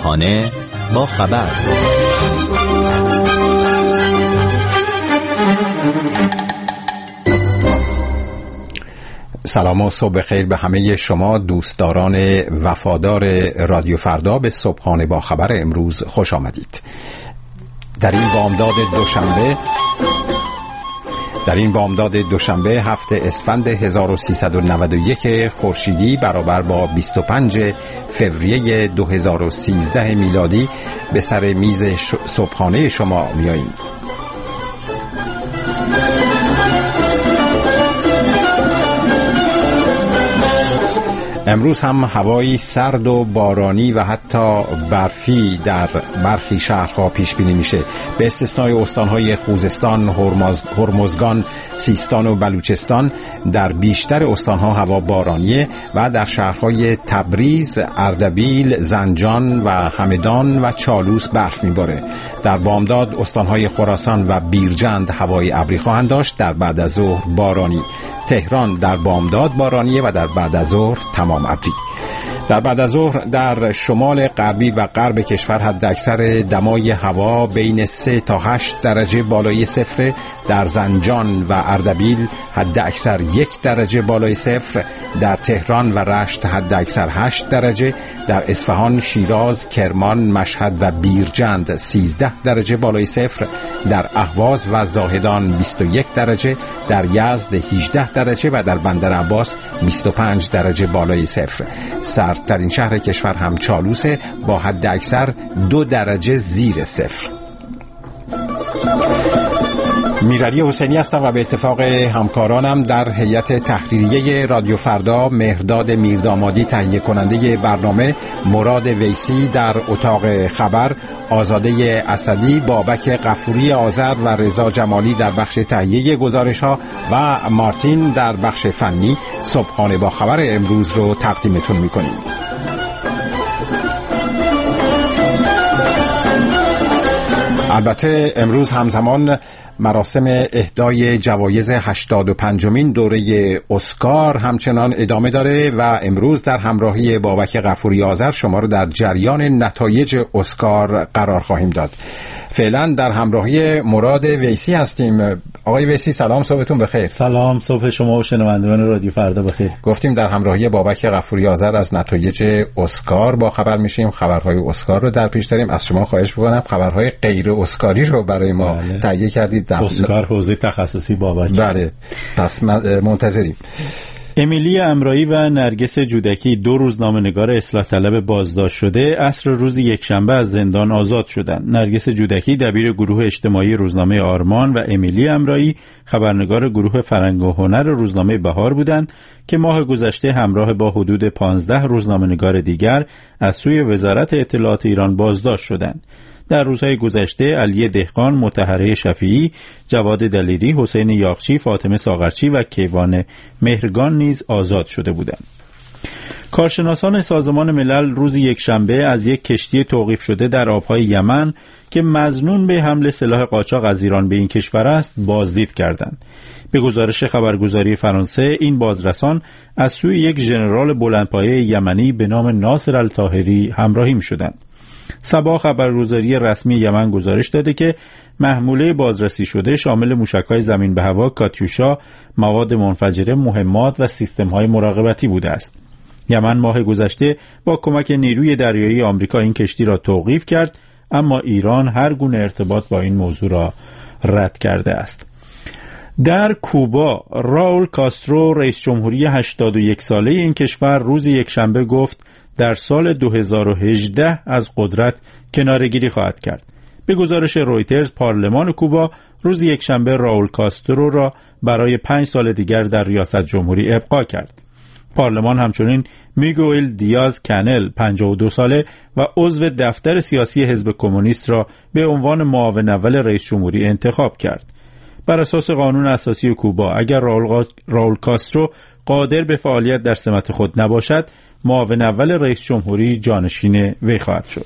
صبحانه با خبر. سلام و صبح خیر به همه شما دوستداران وفادار رادیو فردا. به صبحانه با خبر امروز خوش آمدید. در این بامداد دوشنبه 7 اسفند 1391 خورشیدی برابر با 25 فوریه 2013 میلادی به سر میز صبحانه شما میاییم. امروز هم هوایی سرد و بارانی و حتی برفی در برخی شهرها پیش بینی میشه. به استثنای استانهای خوزستان، هرمزگان، سیستان و بلوچستان در بیشتر استانها هوا بارانیه و در شهرهای تبریز، اردبیل، زنجان و همدان و چالوس برف میباره. در بامداد استانهای خراسان و بیرجند هوای ابری خواهند داشت، در بعد از ظهر بارانی. تهران در بامداد بارانیه و در بعد از ظهر تمام ابری. در بعد از ظهر در شمال غربی و غرب کشور حداکثر دمای هوا بین 3 تا 8 درجه بالای صفر. در زنجان و اردبیل حداکثر 1 درجه بالای صفر. در تهران و رشت حداکثر 8 درجه. در اصفهان، شیراز، کرمان، مشهد و بیرجند 13 درجه بالای صفر. در اهواز و زاهدان 21 درجه. در یزد 18 درجه و در بندر عباس 25 درجه بالای صفر. سردترین شهر کشور هم چالوسه با حداکثر 2 درجه زیر صفر. میرعلی حسینی هستم و به اتفاق همکارانم در هیئت تحریریه رادیو فردا مهرداد میردامادی تهیه کننده برنامه، مراد ویسی در اتاق خبر، آزاده اسدی، بابک غفوری آذر و رضا جمالی در بخش تهیه گزارش ها و مارتین در بخش فنی صبحانه با خبر امروز رو تقدیمتون میکنیم. البته امروز همزمان مراسم اهدای جوایز 85مین دوره اسکار همچنان ادامه داره و امروز در همراهی بابک غفوری آذر شما رو در جریان نتایج اسکار قرار خواهیم داد. فعلا در همراهی مراد ویسی هستیم. آقای ویسی سلام، صبحتون بخیر. سلام، صبح شما و شنوندگان رادیو فردا بخیر. گفتیم در همراهی بابک غفوری آذر از نتایج اسکار با خبر میشیم. خبرهای اسکار رو در پیش داریم. از شما خواهش می‌کنم خبرهای غیر اسکاری رو برای ما تهیه کردید. اسکار حوزه تخصصی بابک. بله، پس منتظریم. امیلی امرایی و نرگس جودکی، 2 روزنامه‌نگار اصلاح طلب بازداشت شده، عصر روز یکشنبه از زندان آزاد شدند. نرگس جودکی دبیر گروه اجتماعی روزنامه آرمان و امیلی امرایی خبرنگار گروه فرهنگ و هنر روزنامه بهار بودند که ماه گذشته همراه با حدود 15 روزنامه‌نگار دیگر از سوی وزارت اطلاعات ایران بازداشت شدند. در روزهای گذشته علی دهقان، مطهره شفیعی، جواد دلیری، حسین یاغچی، فاطمه ساغرچی و کیوان مهرگان نیز آزاد شده بودند. کارشناسان سازمان ملل روز یکشنبه از یک کشتی توقیف شده در آبهای یمن که مظنون به حمل سلاح قاچاق از ایران به این کشور است بازدید کردند. به گزارش خبرگزاری فرانسه این بازرسان از سوی یک ژنرال بلندپایه یمنی به نام ناصر الطاهری همراهی می‌شدند. سبا خبرگزاری رسمی یمن گزارش داده که محموله بازرسی شده شامل موشک‌های زمین به هوا، کاتیوشا، مواد منفجره، مهمات و سیستم‌های مراقبتی بوده است. یمن ماه گذشته با کمک نیروی دریایی آمریکا این کشتی را توقیف کرد، اما ایران هر گونه ارتباط با این موضوع را رد کرده است. در کوبا، راول کاسترو، رئیس جمهوری 81 ساله این کشور روز یکشنبه گفت در سال 2018 از قدرت کناره‌گیری خواهد کرد. به گزارش رویترز، پارلمان کوبا روز یکشنبه راول کاسترو را برای 5 سال دیگر در ریاست جمهوری ابقا کرد. پارلمان همچنین میگوئل دیاز کانل 52 ساله و عضو دفتر سیاسی حزب کمونیست را به عنوان معاون اول رئیس جمهوری انتخاب کرد. بر اساس قانون اساسی کوبا اگر راول کاسترو قادر به فعالیت در سمت خود نباشد، معاون اول رئیس جمهوری جانشین وی خواهد شد.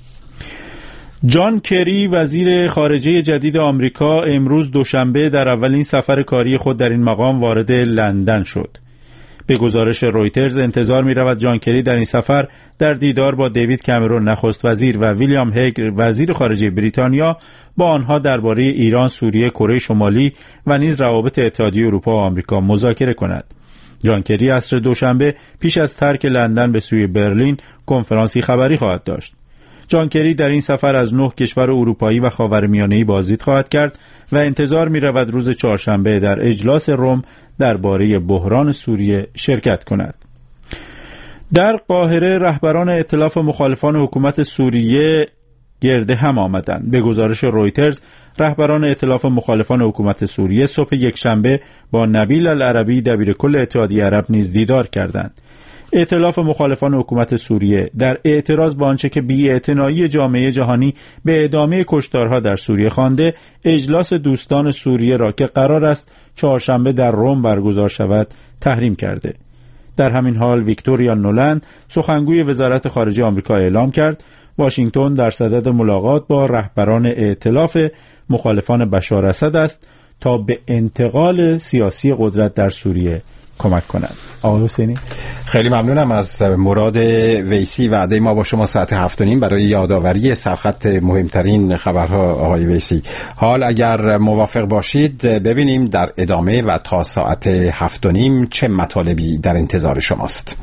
جان کری وزیر خارجه جدید آمریکا امروز دوشنبه در اولین سفر کاری خود در این مقام وارد لندن شد. به گزارش رویترز انتظار می‌رود جان کری در این سفر در دیدار با دیوید کامرون نخست وزیر و ویلیام هگ وزیر خارجه بریتانیا با آنها درباره ایران، سوریه، کره شمالی و نیز روابط اتحادیه اروپا و آمریکا مذاکره کند. جان کری عصر دوشنبه پیش از ترک لندن به سوی برلین کنفرانسی خبری خواهد داشت. جان کری در این سفر از 9 کشور اروپایی و خاورمیانه‌ای بازدید خواهد کرد و انتظار می‌رود روز چهارشنبه در اجلاس روم درباره بحران سوریه شرکت کند. در قاهره رهبران ائتلاف مخالفان حکومت سوریه گرد هم آمدند. به گزارش رویترز رهبران ائتلاف مخالفان حکومت سوریه صبح یکشنبه با نبیل العربی دبیرکل اتحادیه عرب نیز دیدار کردند. ائتلاف مخالفان حکومت سوریه در اعتراض با آنچه که بی‌اعتنایی جامعه جهانی به ادامه کشتارها در سوریه خوانده، اجلاس دوستان سوریه را که قرار است چهارشنبه در روم برگزار شود تحریم کرده. در همین حال ویکتوریا نولند سخنگوی وزارت خارجه آمریکا اعلام کرد واشنگتن در صدد ملاقات با رهبران ائتلاف مخالفان بشار اسد است تا به انتقال سیاسی قدرت در سوریه کمک کند. آقای حسینی، خیلی ممنونم از مراد ویسی. وعده ما با شما ساعت 7:30 برای یادآوری سرخط مهمترین خبرها. آقای ویسی، حال اگر موافق باشید ببینیم در ادامه و تا ساعت 7:30 چه مطالبی در انتظار شماست.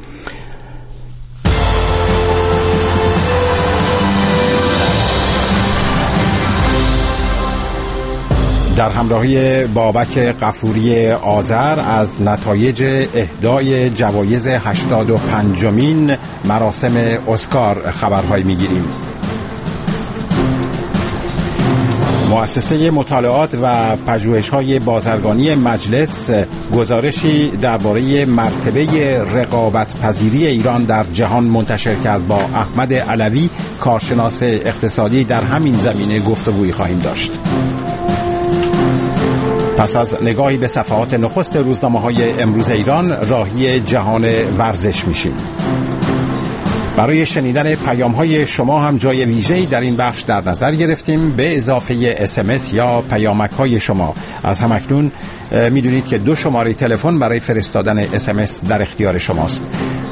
در همراهی بابک غفوری آذر از نتایج اهدای جوایز 85مین مراسم اسکار خبرهایی میگیریم. مؤسسه مطالعات و پژوهش‌های بازرگانی مجلس گزارشی درباره مرتبه رقابت‌پذیری ایران در جهان منتشر کرد. با احمد علوی کارشناس اقتصادی در همین زمینه گفتگویی خواهیم داشت. پس از نگاهی به صفحات نخست روزنامه‌های امروز ایران راهی جهان ورزش میشیم. برای شنیدن پیام‌های شما هم جای ویژه‌ای در این بخش در نظر گرفتیم به اضافه SMS یا پیامک‌های شما. از همکنون میدونید که 2 شماره تلفن برای فرستادن SMS در اختیار شماست.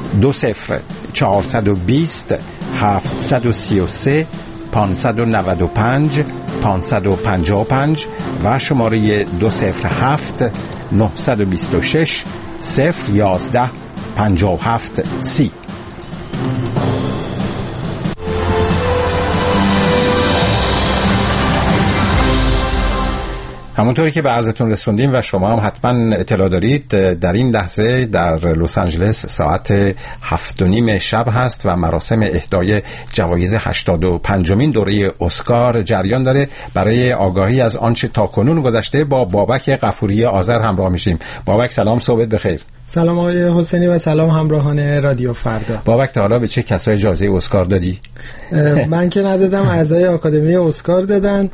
20 420 733 595 555 و شماره 207 926 011 57 30. همونطوری که به عرضتون رسوندیم و شما هم حتما اطلاع دارید، در این لحظه در لس آنجلس ساعت 7:30 شب هست و مراسم اهدای جوایز 85مین دوره اسکار جریان داره. برای آگاهی از آنچه تاکنون گذشته با بابک غفوری آذر همراه میشیم. بابک سلام، صبحت بخیر. سلام آقای حسینی و سلام همراهان رادیو فردا. بابک تا حالا به چه کسای جایزه اسکار دادی؟ من که ندادم، اعضای آکادمی اسکار دادن.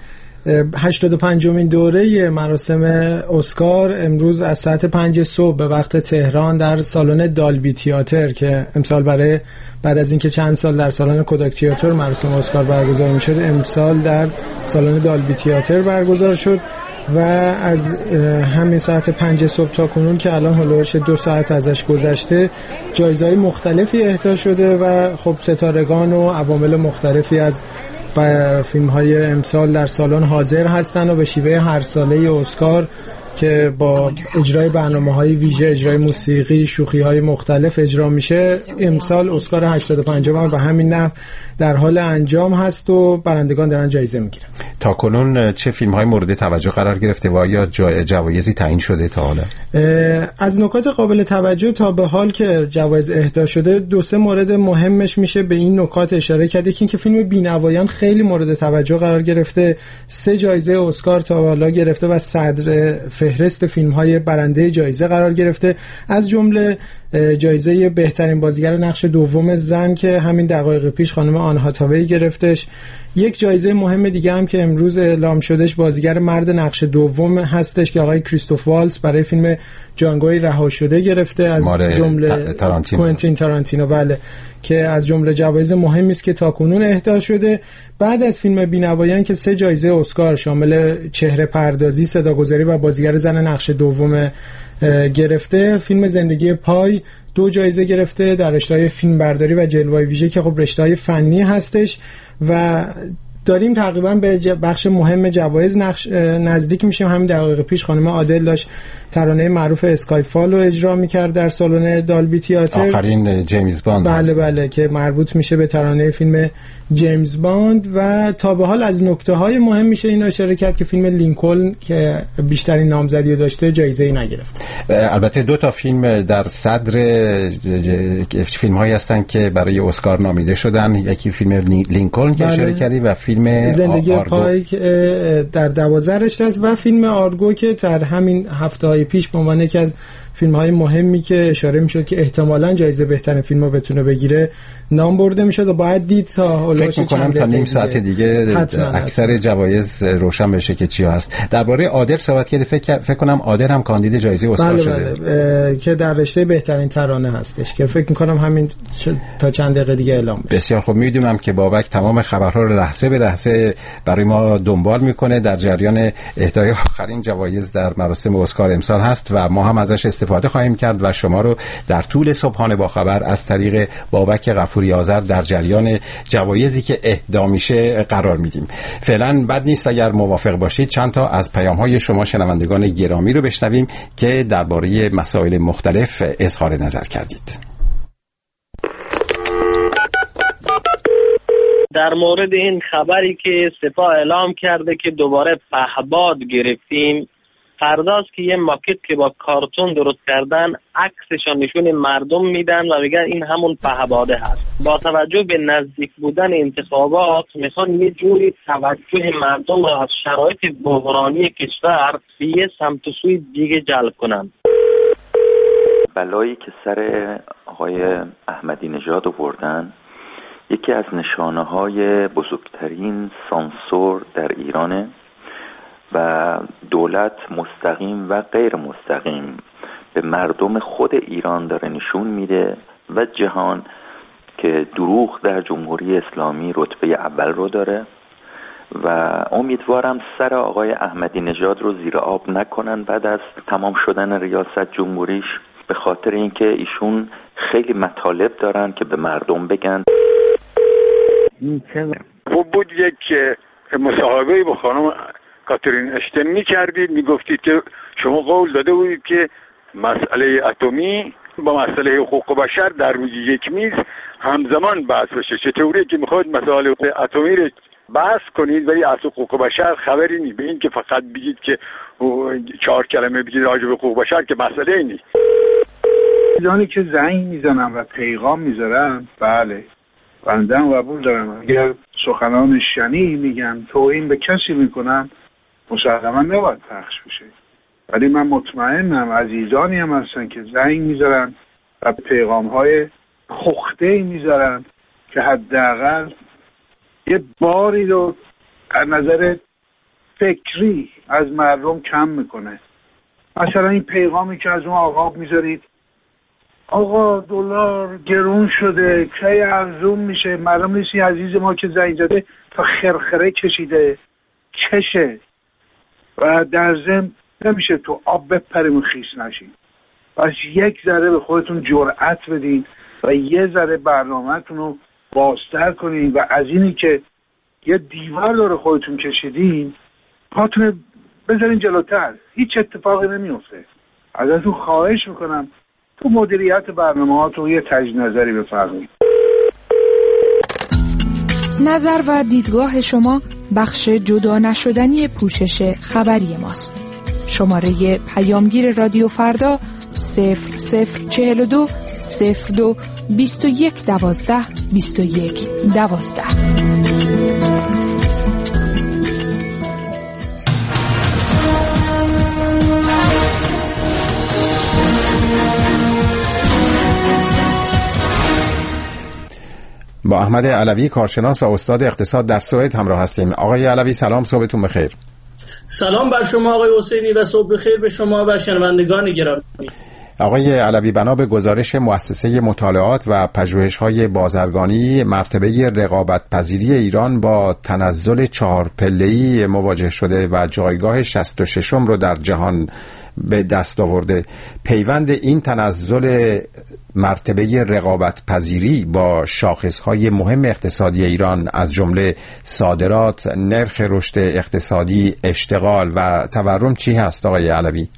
85مین دوره مراسم اسکار امروز از ساعت 5 صبح به وقت تهران در سالن دالبی تئاتر که امسال برای بعد از اینکه چند سال در سالن کوداک تئاتر مراسم اسکار برگزار می‌شد، امسال در سالن دالبی تئاتر برگزار شد و از همین ساعت 5 صبح تا کنون که الان هولوش 2 ساعت ازش گذشته جایزه‌های مختلفی اهدا شده و خب ستارگان و عوامل مختلفی از فیلم‌های امسال در سالن حاضر هستن و به شیوه هر ساله اسکار که با اجرای برنامه‌های ویژه، اجرای موسیقی، شوخی‌های مختلف اجرا میشه. امسال اسکار 85 و همین نحو در حال انجام هست و برندگان دارن جایزه میگیرن. تا کنون چه فیلم‌های مورد توجه قرار گرفته و آیا جوایزی تعیین شده تا حالا؟ از نکات قابل توجه تا به حال که جوایز اهدا شده 2-3 مورد مهمش میشه به این نکات اشاره کرد. یکی اینکه فیلم بینوایان خیلی مورد توجه قرار گرفته، 3 جایزه اسکار تا حالا گرفته و صدر فهرست فیلم‌های برنده جایزه قرار گرفته، از جمله جایزه بهترین بازیگر نقش دوم زن که همین دقایق پیش خانم آن هاتاوی گرفتش. یک جایزه مهم دیگه هم که امروز اعلام شدش بازیگر مرد نقش دوم هستش که آقای کریستوف والتز برای فیلم جانگوی رها شده گرفته، از جمله کوئنتین تارانتینو، بله، که از جمله جوایز مهمی است که تاکنون اهدا شده. بعد از فیلم بینوایان که 3 جایزه اسکار شامل چهره پردازی، صداگذاری و بازیگر زن نقش دوم گرفته، فیلم زندگی پای رشته‌های 2 جایزه گرفته، در رشته‌های فیلمبرداری و جلوه‌های ویژه که خب رشته‌های فنی هستش و داریم تقریبا به بخش مهم جوایز نزدیک میشیم. همین دقایق پیش خانم عادل داشت ترانه معروف اسکایفال رو اجرا میکرد در سالن دالبی تئاتر، آخرین جیمز باند. بله که مربوط میشه به ترانه فیلم جیمز باند و تا به حال از نکته‌های مهم میشه این اشاره کرد که فیلم لینکلن که بیشترین نامزدی داشته جایزه‌ای نگرفت. البته 2 تا فیلم در صدر فیلم‌هایی هستن که برای اسکار نامیده شدن، یکی فیلم لینکلن که اشاره کردی و فیلم زندگی پای در 12 رشته است و فیلم آرگو که در همین هفته‌های پیش به عنوان یکی از فیلم‌های مهمی که اشاره می‌شد که احتمالاً جایزه بهترین فیلم رو بتونه بگیره نام برده می‌شد و باید دید تا فکر می‌کنم تا نیم ساعت دیگه اکثر جوایز روشن بشه که چی هست. درباره عادل صحبت کردی، فکر کنم عادل هم کاندید جایزه اسکار شده. که در رشته بهترین ترانه هستش که فکر می‌کنم همین تا چند دقیقه دیگه اعلام بشه. بسیار خوب. می‌دونم که بابک تمام خبرها رو لحظه به لحظه برای ما دنبال می‌کنه، در جریان اهدای آخرین جوایز در مراسم اسکار امسال هست و ما هم ازش استفاده خواهیم کرد و شما رو در طول صبحانه با خبر از طریق بابک غفوری آذر در جریان جوایزی که اهدا میشه قرار میدیم. فعلا بد نیست اگر موافق باشید چند تا از پیام‌های شما شنوندگان گرامی رو بشنویم که درباره مسائل مختلف اظهار نظر کردید. در مورد این خبری که سپاه اعلام کرده که دوباره پهباد گرفتیم، فرداست که یه ماکت که با کارتون درست کردن عکسشان نشون مردم میدن و میگن این همون پهباده هست. با توجه به نزدیک بودن انتخابات میخوان یه جوری توجه مردم را از شرایط بحرانی کشور به یه سمت و سوی دیگه جلب کنن. بلایی که سر آقای احمدی نژاد آوردن یکی از نشانه‌های بزرگترین سانسور در ایرانه و دولت مستقیم و غیر مستقیم به مردم خود ایران داره نشون میده و جهان که دروغ در جمهوری اسلامی رتبه اول رو داره و امیدوارم سر آقای احمدی نژاد رو زیر آب نکنن بعد از تمام شدن ریاست جمهوریش، به خاطر اینکه ایشون خیلی مطالب دارن که به مردم بگن. خوب بود یک مصاحبه با خانم کاترین اشتن می‌کردید، میگفتید که شما قول داده بودید که مسئله اتمی با مسئله حقوق بشر در روی یک میز همزمان بحث بشه. چطوری که میخواید مسائل اتمی رو بحث کنید ولی از حقوق بشر خبری نیست، به این که فقط بگید که 4 کلمه بگید راجع به حقوق بشر که مسئله نیست. ایرانی که زنگ میزنن و پیغام میذارن، بله بنده هم قبول دارم، اگر سخنان شنی میگن توهین به کسی میکنن مسلما نباید پخش بشه، ولی من مطمئنم عزیزانی هم هستن که زنگ میذارن و پیغام‌های پخته‌ای میذارن که حداقل یه باری رو از نظر فکری از مردم کم میکنه. مثلا این پیغامی که از اون آقا میذارید آقا دلار گرون شده کی ارزون میشه، معلوم نیست عزیز ما که زنگ زده تا خرخره کشیده چشه و در ضمن نمیشه تو آب بپریم و خیس نشیم. پس یک ذره به خودتون جرأت بدین و یه ذره برنامه‌تون رو بازتر کنین و از اینی که یه دیوار داره خودتون کشیدین پاتون بذارین جلوتر، هیچ اتفاقی نمیفته. ازتون خواهش میکنم تو مدیریت برنامه‌هاتون یه تجدید نظری بفرمایید. نظر و دیدگاه شما بخش جدا نشدنی پوشش خبری ماست. شماره پیامگیر رادیو فردا 0042 02 21 12 21 12. با احمد علوی کارشناس و استاد اقتصاد در سوئد همراه هستیم. آقای علوی سلام، صبحتون بخیر. سلام بر شما آقای حسینی و صبح بخیر به شما و شنوندگان گرامی. آقای علوی، بنا به گزارش مؤسسه مطالعات و پژوهش‌های بازرگانی، مرتبه رقابت‌پذیری ایران با تنزل 4 پله‌ای مواجه شده و جایگاه 66م رو در جهان به دست آورده. پیوند این تنزل مرتبه رقابت پذیری با شاخصهای مهم اقتصادی ایران از جمله صادرات، نرخ رشد اقتصادی، اشتغال و تورم چی هست آقای علوی؟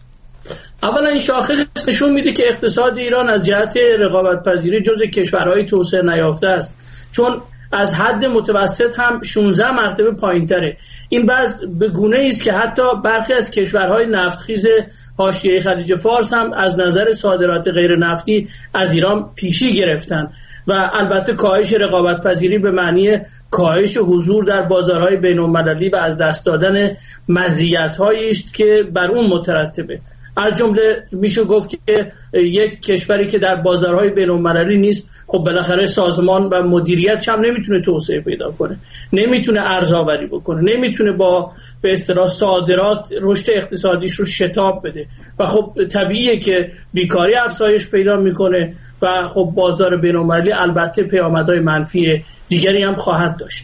اولا این شاخص نشون میده که اقتصاد ایران از جهت رقابت پذیری جزو کشورهای توسعه نیافته است، چون از حد متوسط هم 16 مرتبه پایین‌تره. این وضع به گونه‌ای است که حتی برخی از کشورهای نفتخیز حاشیه خلیج فارس هم از نظر صادرات غیر نفتی از ایران پیشی گرفتن و البته کاهش رقابت پذیری به معنی کاهش حضور در بازارهای بین‌المللی و از دست دادن مزیت‌هایی است که بر اون مترتبه. از جمله میشه گفت که یک کشوری که در بازارهای بین‌المللی نیست، خب بالاخره سازمان و مدیریتش هم نمیتونه توسعه پیدا کنه، نمیتونه ارزآوری بکنه، نمیتونه با به اصطلاح صادرات رشد اقتصادیش رو شتاب بده و خب طبیعیه که بیکاری افزایش پیدا میکنه و خب بازار بین‌المللی البته پیامدهای منفی دیگری هم خواهد داشت.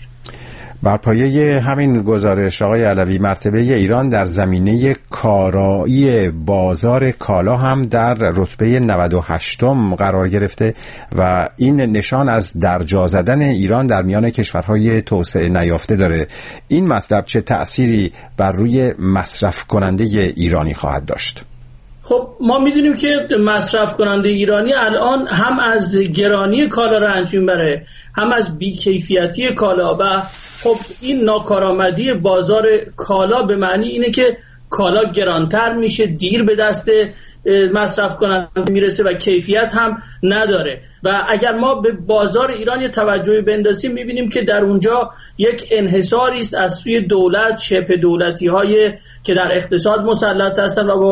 بر پایه همین گزارش آقای علوی، مرتبه ایران در زمینه کارایی بازار کالا هم در رتبه 98م قرار گرفته و این نشان از درجا زدن ایران در میان کشورهای توسعه نیافته داره. این مطلب چه تأثیری بر روی مصرف کننده ایرانی خواهد داشت؟ خب ما میدونیم که مصرف کننده ایرانی الان هم از گرانی کالا رنج میبره، هم از بیکیفیتی کالا و خب این ناکارآمدی بازار کالا به معنی اینه که کالا گرانتر میشه، دیر به دست مصرف کننده میرسه و کیفیت هم نداره. و اگر ما به بازار ایران یه توجهی بندازیم میبینیم که در اونجا یک انحصاری است از سوی دولت، شبه دولتی های که در اقتصاد مسلط هستند و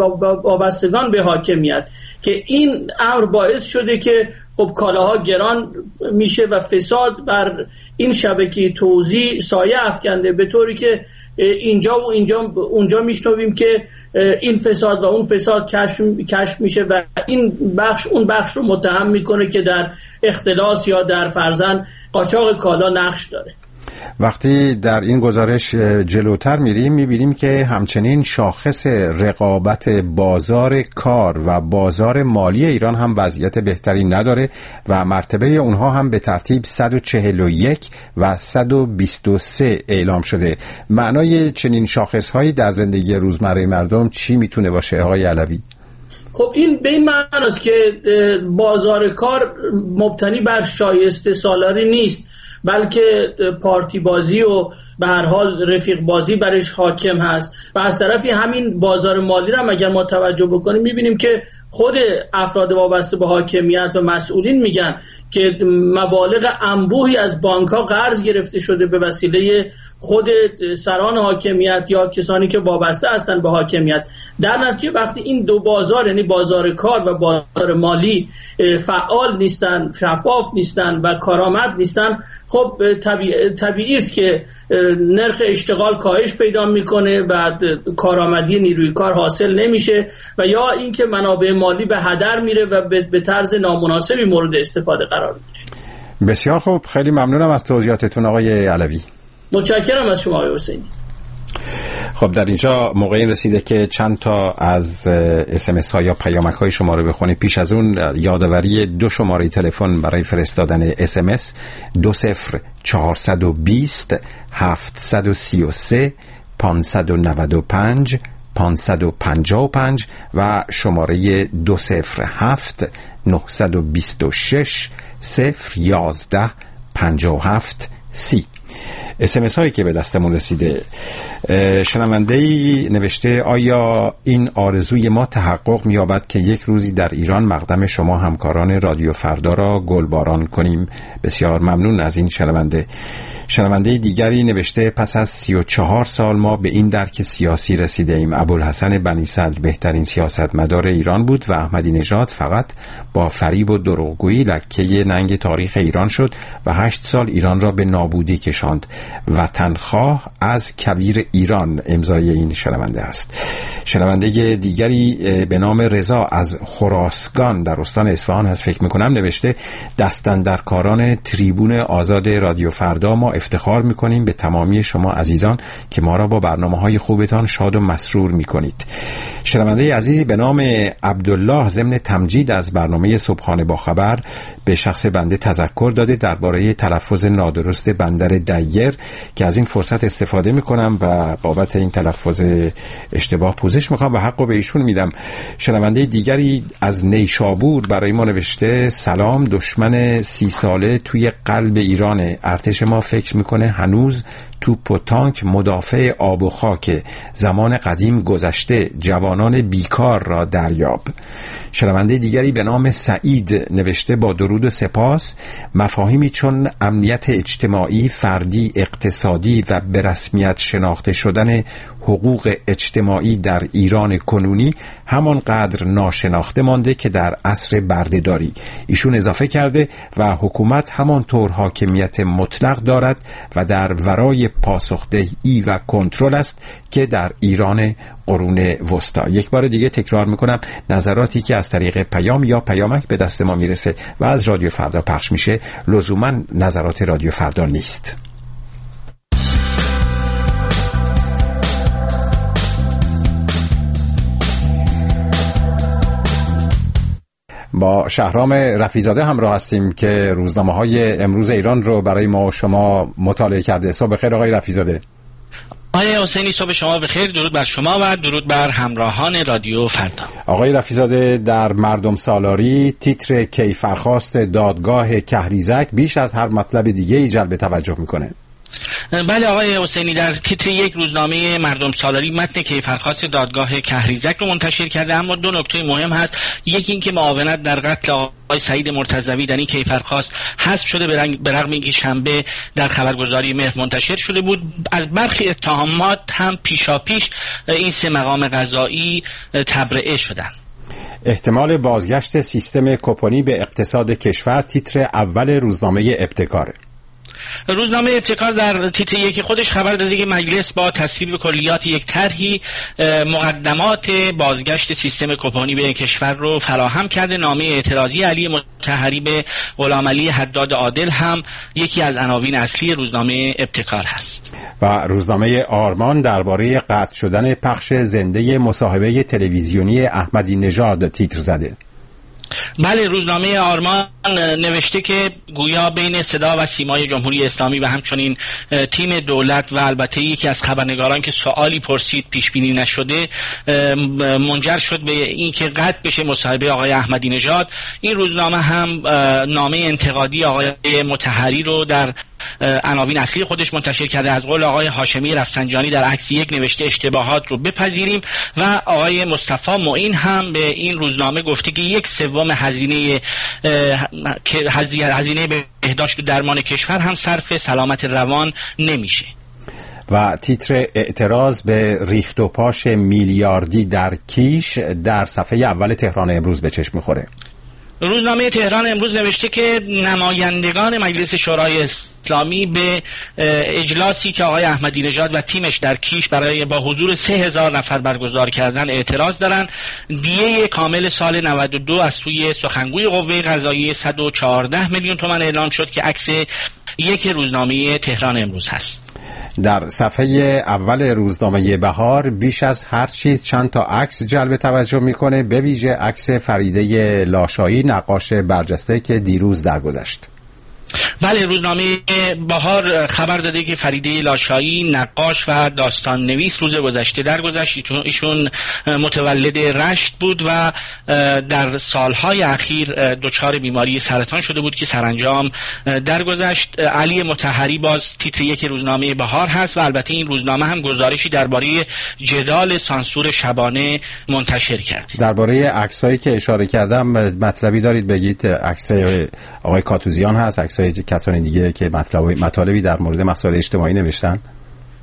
وابستگان به حاکمیت، که این امر باعث شده که خب کالاها گران میشه و فساد بر این شبکه توزیع سایه افکنده، به طوری که اینجا و اونجا میشنویم که این فساد و اون فساد کشف میشه و این بخش اون بخش رو متهم میکنه که در اختلاس یا در فرضاً قاچاق کالا نقش داره. وقتی در این گزارش جلوتر میریم میبینیم که همچنین شاخص رقابت بازار کار و بازار مالی ایران هم وضعیت بهتری نداره و مرتبه اونها هم به ترتیب 141 و 123 اعلام شده. معنای چنین شاخصهایی در زندگی روزمره مردم چی میتونه باشه آقای علوی؟ خب این به این معنی است که بازار کار مبتنی بر شایسته سالاری نیست، بلکه پارتی بازی و به هر حال رفیق بازی برش حاکم هست. و از طرفی همین بازار مالی رو اگر ما توجه بکنیم میبینیم که خود افراد وابسته به حاکمیت و مسئولین میگن که مبالغ انبوهی از بانک‌ها قرض گرفته شده به وسیله خود سران حاکمیت یا کسانی که وابسته هستند به حاکمیت. در نتیجه وقتی این دو بازار، یعنی بازار کار و بازار مالی، فعال نیستن، شفاف نیستن و کارآمد نیستن، خب طبیعی است که نرخ اشتغال کاهش پیدا میکنه و کارآمدی نیروی کار حاصل نمیشه و یا اینکه منابع مالی به هدر میره و به طرز نامناسبی مورد استفاده قرار میگیره. بسیار خوب، خیلی ممنونم از توضیحاتتون آقای علوی. متشکرم از شما آقای حسینی. خب در اینجا موقعی رسیده که چند تا از SMS ها یا پیامک های شما رو بخونیم. پیش از اون یادآوری 2 شماره تلفن برای فرستادن SMS 20420 733 595 555 و شماره 207 926 011 57 30. SMS هایی که به دستمون رسیده. شنونده‌ای نوشته آیا این آرزوی ما تحقق می‌یابد که یک روزی در ایران مقدم شما همکاران رادیو فردا را گلباران کنیم؟ بسیار ممنون از این شنونده. شنونده دیگری نوشته پس از 34 سال ما به این درک سیاسی رسیده ایم. ابوالحسن بنی صدر بهترین سیاستمدار ایران بود و احمدی نژاد فقط با فریب و دروغگویی لکه ننگ تاریخ ایران شد و 8 سال ایران را به نابودی کشاند. نشاند. وطنخواه از کویر ایران امضای این شنونده است. شنونده دیگری به نام رضا از خراسان در استان اصفهان هست، فکر میکنم، نوشته دستاندرکاران تریبون آزاد رادیو فردا، ما افتخار میکنیم به تمامی شما عزیزان که ما را با برنامه‌های خوبتان شاد و مسرور میکنید. شنونده عزیزی به نام عبدالله ضمن تمجید از برنامه صبحانه با خبر به شخص بنده تذکر داده درباره تلفظ نادرست بندر دیر که از این فرصت استفاده میکنم و بابت این تلفظ اشتباه پوزش میخوام و حقو به ایشون میدم. شنونده دیگری از نیشابور برای ما نوشته سلام، دشمن 30 ساله توی قلب ایرانه، ارتش ما فکر میکنه هنوز توپ و تانک مدافع آب و خاک، زمان قدیم گذشته، جوانان بیکار را دریاب. شنونده دیگری به نام سعید نوشته با درود و سپاس، مفاهیمی چون امنیت اجتماعی، فردی، اقتصادی و به رسمیت شناخته شدن حقوق اجتماعی در ایران کنونی همانقدر ناشناخته مانده که در عصر بردهداری. ایشون اضافه کرده و حکومت همانطور حاکمیت مطلق دارد و در ورای پاسخدهی و کنترل است که در ایران قرون وسطا. یک بار دیگه تکرار میکنم، نظراتی که از طریق پیام یا پیامک به دست ما میرسه و از رادیو فردا پخش میشه لزوما نظرات رادیو فردا نیست. با شهرام رفیزاده همراه هستیم که روزنامه‌های امروز ایران رو برای ما و شما مطالعه کرده. صبح بخیر آقای رفیزاده. آقای حسینی صبح شما بخیر، درود بر شما و درود بر همراهان رادیو فردا. آقای رفیزاده، در مردم سالاری تیتر کیفرخواست دادگاه کهریزک بیش از هر مطلب دیگه ای جلب توجه میکنه. بله آقای حسینی، در تیتر یک روزنامه مردم سالاری متن کیفرخواست دادگاه کهریزک رو منتشر کرده، اما دو نکته مهم هست. یکی این که معاونت در قتل آقای سعید مرتضوی در این کیفرخواست حذف شده به رغم اینکه شنبه در خبرگزاری مهر منتشر شده بود. از برخی اتهامات هم پیشاپیش این سه مقام قضایی تبرئه شدند. احتمال بازگشت سیستم کوپنی به اقتصاد کشور تیتر اول روزنامه ابتکاره. روزنامه ابتکار در تیتر یکی خودش خبر داده که مجلس با تصویب کلیات یک طرحی مقدمات بازگشت سیستم کوپنی به کشور رو فراهم کرده. نامه اعتراضی علی مطهری به غلامعلی حداد عادل هم یکی از عناوین اصلی روزنامه ابتکار هست. و روزنامه آرمان درباره قطع شدن پخش زنده مصاحبه تلویزیونی احمدی نژاد تیتر زده. بله، روزنامه آرمان نوشته که گویا بین صدا و سیمای جمهوری اسلامی و همچنین تیم دولت و البته یکی از خبرنگاران که سوالی پرسید پیش بینی نشده منجر شد به اینکه قطع بشه مصاحبه آقای احمدی نژاد. این روزنامه هم نامه انتقادی آقای مطهری رو در عناوین اصلی خودش منتشر کرده. از قول آقای هاشمی رفسنجانی در عکس یک نوشته اشتباهات رو بپذیریم و آقای مصطفی معین هم به این روزنامه گفته که 1/3 هزینه بهداشت و درمان کشور هم صرف سلامت روان نمیشه. و تیتر اعتراض به ریخت و پاش میلیاردی در کیش در صفحه اول تهران امروز به چشم میخوره. روزنامه تهران امروز نوشته که نمایندگان مجلس شورای اسلامی به اجلاسی که آقای احمدی نژاد و تیمش در کیش برای با حضور 3000 نفر برگزار کردن اعتراض دارن. دیه کامل سال 92 از سوی سخنگوی قوه قضاییه 114 میلیون تومان اعلام شد که عکس یک روزنامه تهران امروز هست. در صفحه اول روزنامه بهار بیش از هر چیز چند تا عکس جلب توجه میکنه، به ویژه عکس فریده لاشایی نقاش برجسته که دیروز درگذشت. بله، روزنامه بهار خبر داده که فریده لاشایی نقاش و داستان نویس روز گذشته درگذشت. ایشون متولد رشت بود و در سالهای اخیر دچار بیماری سرطان شده بود که سرانجام درگذشت. علی مطهری باز تیتر یک روزنامه بهار هست و البته این روزنامه هم گزارشی درباره جدال سانسور شبانه منتشر کرده. درباره عکسایی که اشاره کردم مطلبی دارید بگید؟ عکس آقای کاتوزیان هست، عکسای کسان دیگه که مطالبی در مورد مسائل اجتماعی نوشتن؟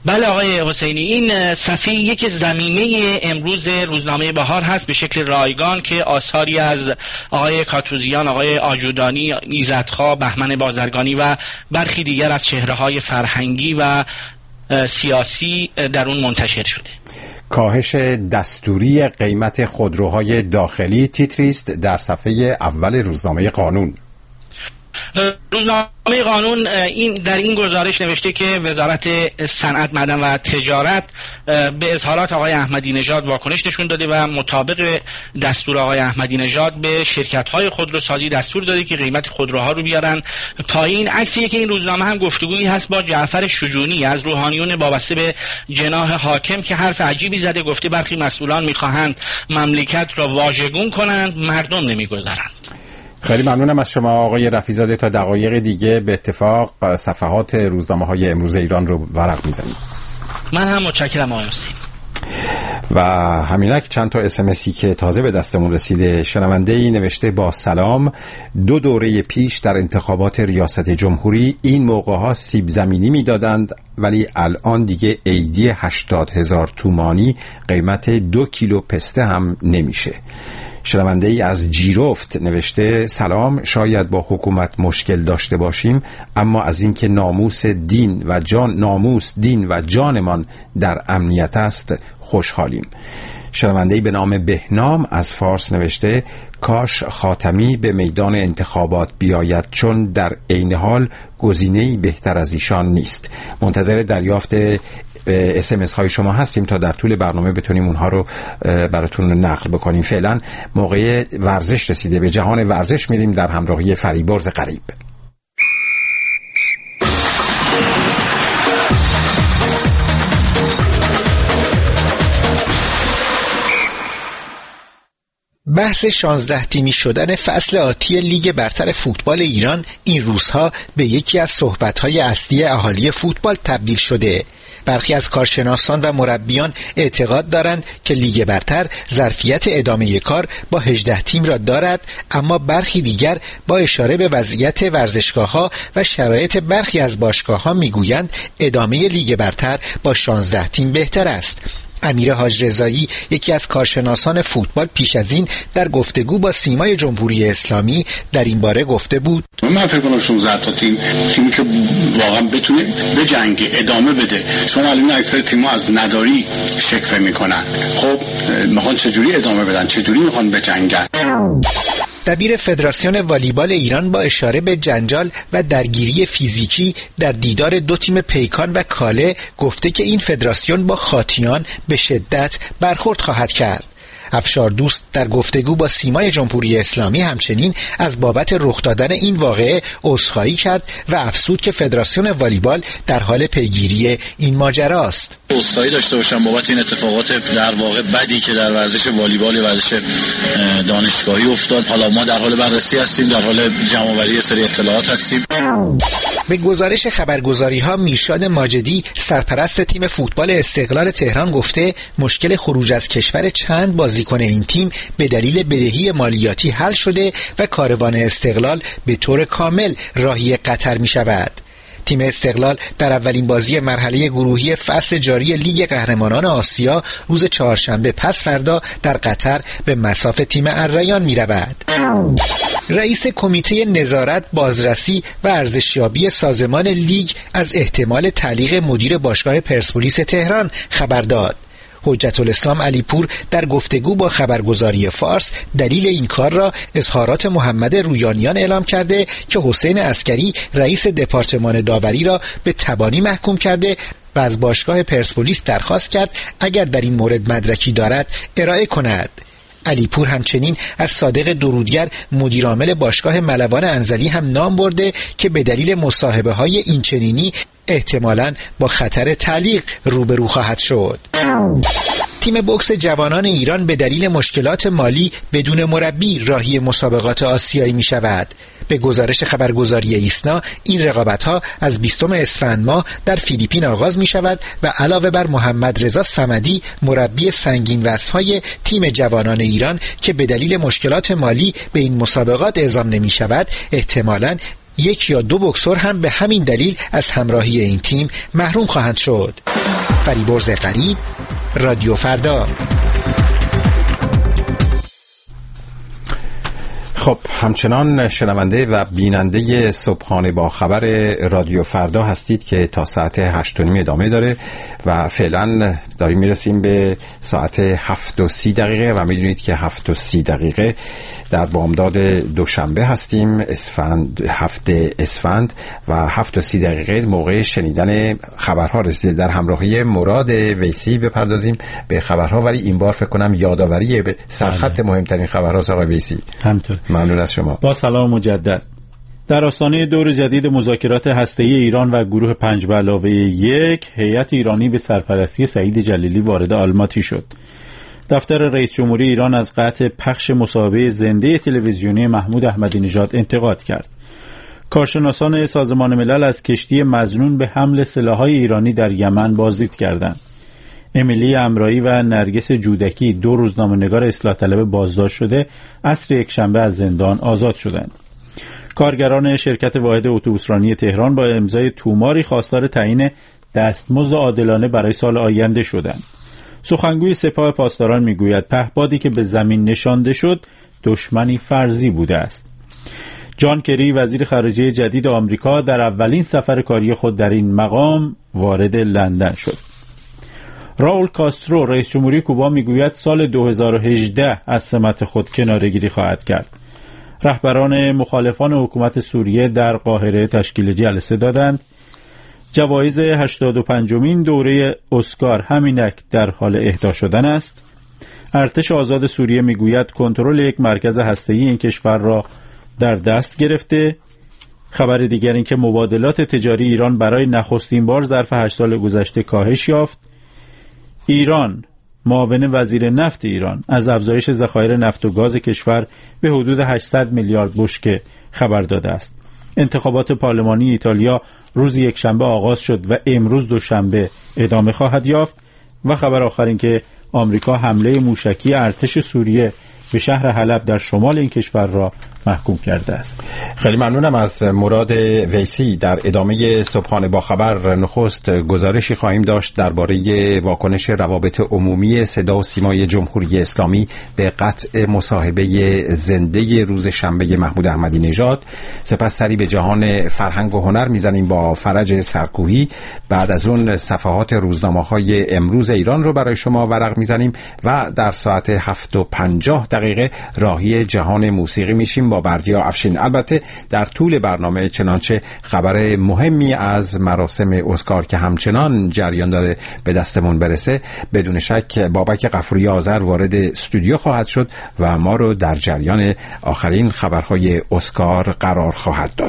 بله آقای حسینی، این صفحه یک ضمیمه امروز روزنامه بهار هست به شکل رایگان که آثاری از آقای کاتوزیان، آقای آجودانی، ایزدخواه، بهمن بازرگانی و برخی دیگر از چهره‌های فرهنگی و سیاسی در اون منتشر شده. کاهش دستوری قیمت خودروهای داخلی تیتری است در صفحه اول روزنامه قانون. روزنامه قانون در این گزارش نوشته که وزارت صنعت، معدن و تجارت به اظهارات آقای احمدی نژاد واکنش نشون داده و مطابق دستور آقای احمدی نژاد به شرکت‌های خودروسازی دستور داده که قیمت خودروها رو بیارن پایین. عکسی که این روزنامه هم گفتگویی هست با جعفر شجونی از روحانیون وابسته به جناح حاکم که حرف عجیبی زده، گفته برخی مسئولان می‌خواهند مملکت را واژگون کنند، مردم نمی‌گذارند. خیلی ممنونم از شما آقای رفیع‌زاده. تا دقایق دیگه به اتفاق صفحات روزنامه‌های امروز ایران رو ورق می‌زنید. من هم متشکرم آقای حسین. و همینک چند تا اسمسی که تازه به دستمون رسیده. شنونده‌ای نوشته با سلام، 2 دوره پیش در انتخابات ریاست جمهوری این موقع‌ها سیب زمینی میدادند ولی الان دیگه عیدی 80,000 تومانی قیمت 2 کیلو پسته هم نمیشه. شنونده ای از جیرفت نوشته سلام، شاید با حکومت مشکل داشته باشیم اما از اینکه ناموس دین و جانمان در امنیت است خوشحالیم. شنونده ای به نام بهنام از فارس نوشته کاش خاتمی به میدان انتخابات بیاید چون در عین حال گزینه‌ای بهتر از ایشان نیست. منتظر دریافت SMS های شما هستیم تا در طول برنامه بتونیم اونها رو براتون نقل بکنیم. فعلا موقع ورزش رسیده، به جهان ورزش میریم در همراهی فریبرز غریب. بحث 16 تیمی شدن فصل آتی لیگ برتر فوتبال ایران این روزها به یکی از صحبت‌های اصلی اهالی فوتبال تبدیل شده. برخی از کارشناسان و مربیان اعتقاد دارند که لیگ برتر ظرفیت ادامه کار با 18 تیم را دارد، اما برخی دیگر با اشاره به وضعیت ورزشگاه‌ها و شرایط برخی از باشگاه‌ها میگویند ادامه لیگ برتر با 16 تیم بهتر است. امیر حاج رضایی یکی از کارشناسان فوتبال پیش از این در گفتگو با سیمای جمهوری اسلامی در این باره گفته بود من فکر کنم 16 تا تیمی که واقعا بتونه به جنگ ادامه بده. شما الان اکثر تیم‌ها از نداری شکوه میکنن، خب میخوان چجوری ادامه بدن، چجوری میخوان به جنگن. دبیر فدراسیون والیبال ایران با اشاره به جنجال و درگیری فیزیکی در دیدار 2 تیم پیکان و کاله گفته که این فدراسیون با خاطیان به شدت برخورد خواهد کرد. افشار دوست در گفتگو با سیمای جمهوری اسلامی همچنین از بابت رخ دادن این واقعه عذرخواهی کرد و افزود که فدراسیون والیبال در حال پیگیری این ماجراست. عذرخواهی داشته باشم بابت این اتفاقات در واقع بدی که در ورزش والیبال و ورزش دانشگاهی افتاد. حالا ما در حال بررسی هستیم، در حال جمع‌آوری سری اطلاعات هستیم. به گزارش خبرگزاری‌ها میرشاد ماجدی سرپرست تیم فوتبال استقلال تهران گفته مشکل خروج از کشور چند بازیکن این تیم به دلیل بدهی مالیاتی حل شده و کاروان استقلال به طور کامل راهی قطر می‌شود. تیم استقلال در اولین بازی مرحله گروهی فصل جاری لیگ قهرمانان آسیا روز چهارشنبه پس فردا در قطر به مصاف تیم الریان می‌رود. رئیس کمیته نظارت، بازرسی و ارزشیابی سازمان لیگ از احتمال تعلیق مدیر باشگاه پرسپولیس تهران خبر داد. حجت الاسلام علیپور در گفتگو با خبرگزاری فارس دلیل این کار را اظهارات محمد رویانیان اعلام کرده که حسین عسکری رئیس دپارتمان داوری را به تبانی محکوم کرده و از باشگاه پرسپولیس درخواست کرد اگر در این مورد مدرکی دارد ارائه کند. علیپور همچنین از صادق درودگر مدیرعامل باشگاه ملوان انزلی هم نام برده که به دلیل مصاحبه‌های اینچنینی احتمالاً با خطر تعلیق روبرو خواهد شد. تیم بوکس جوانان ایران به دلیل مشکلات مالی بدون مربی راهی مسابقات آسیایی می شود. به گزارش خبرگزاری ایسنا این رقابت‌ها از 20 اسفند ماه در فیلیپین آغاز می شود و علاوه بر محمد رضا صمدی مربی سنگین وزن‌های تیم جوانان ایران که به دلیل مشکلات مالی به این مسابقات اعزام نمی شود، احتمالاً 1 یا 2 بوکسور هم به همین دلیل از همراهی این تیم محروم خواهند شد. فریبرز غریب، رادیو فردا. خب همچنان شنونده و بیننده صبحانه با خبر رادیو فردا هستید که تا ساعت 8:30 ادامه داره و فعلا داریم میرسیم به ساعت 7:30 و میدونید که 7:30 در بامداد دوشنبه هستیم، هفته اسفند و 7:30 موقع شنیدن خبرها رسیده. در همراهی مراد ویسی بپردازیم به خبرها، ولی این بار فکر کنم یادآوری به سرخط مهمترین خبرها. آقای ویسی همینطور. ممنون از شما. با سلام مجدد. در آستانه دور جدید مذاکرات هسته‌ای ایران و گروه 5+1 هیئت ایرانی به سرپرستی سعید جلیلی وارد آلماتی شد. دفتر رئیس جمهوری ایران از قطع پخش مصاحبه زنده تلویزیونی محمود احمدی نژاد انتقاد کرد. کارشناسان سازمان ملل از کشتی مظنون به حمل سلاح‌های ایرانی در یمن بازدید کردند. امیلی امرایی و نرگس جودکی 2 روزنامه‌نگار اصلاح طلب بازداشت شده عصر یکشنبه از زندان آزاد شدند. کارگران شرکت واحد اتوبوسرانی تهران با امضای توماری خواستار تعیین دستمزد عادلانه برای سال آینده شدند. سخنگوی سپاه پاسداران میگوید پهپادی که به زمین نشانده شد دشمنی فرضی بوده است. جان کری وزیر خارجه جدید آمریکا در اولین سفر کاری خود در این مقام وارد لندن شد. راول کاسترو رئیس جمهوری کوبا میگوید سال 2018 از سمت خود کناره‌گیری خواهد کرد. رهبران مخالفان حکومت سوریه در قاهره تشکیل جلسه دادند. جوایز 85مین دوره اسکار همینک در حال اهدا شدن است. ارتش آزاد سوریه میگوید کنترل یک مرکز هسته‌ای این کشور را در دست گرفته. خبر دیگر این که مبادلات تجاری ایران برای نخستین بار ظرف 8 سال گذشته کاهش یافت. ایران، معاون وزیر نفت ایران، از افزایش ذخایر نفت و گاز کشور به حدود 800 میلیارد بشکه خبر داده است. انتخابات پارلمانی ایتالیا روز یکشنبه آغاز شد و امروز دوشنبه ادامه خواهد یافت. و خبر آخر این که آمریکا حمله موشکی ارتش سوریه به شهر حلب در شمال این کشور را محکوم کرده است. خیلی ممنونم از مراد ویسی. در ادامه صبحانه با خبر نخست گزارشی خواهیم داشت درباره واکنش روابط عمومی صدا و سیمای جمهوری اسلامی به قطع مصاحبه زنده روز شنبه محمود احمدی نژاد. سپس سری به جهان فرهنگ و هنر میزنیم با فرج سرکوهی. بعد از اون صفحات روزنامه‌های امروز ایران رو برای شما ورق میزنیم و در ساعت 7:50 راهی جهان موسیقی میشیم با بردیا افشین. البته در طول برنامه چنانچه خبر مهمی از مراسم اسکار که همچنان جریان داره به دستمون برسه، بدون شک بابک غفوری آذر وارد استودیو خواهد شد و ما رو در جریان آخرین خبرهای اسکار قرار خواهد داد.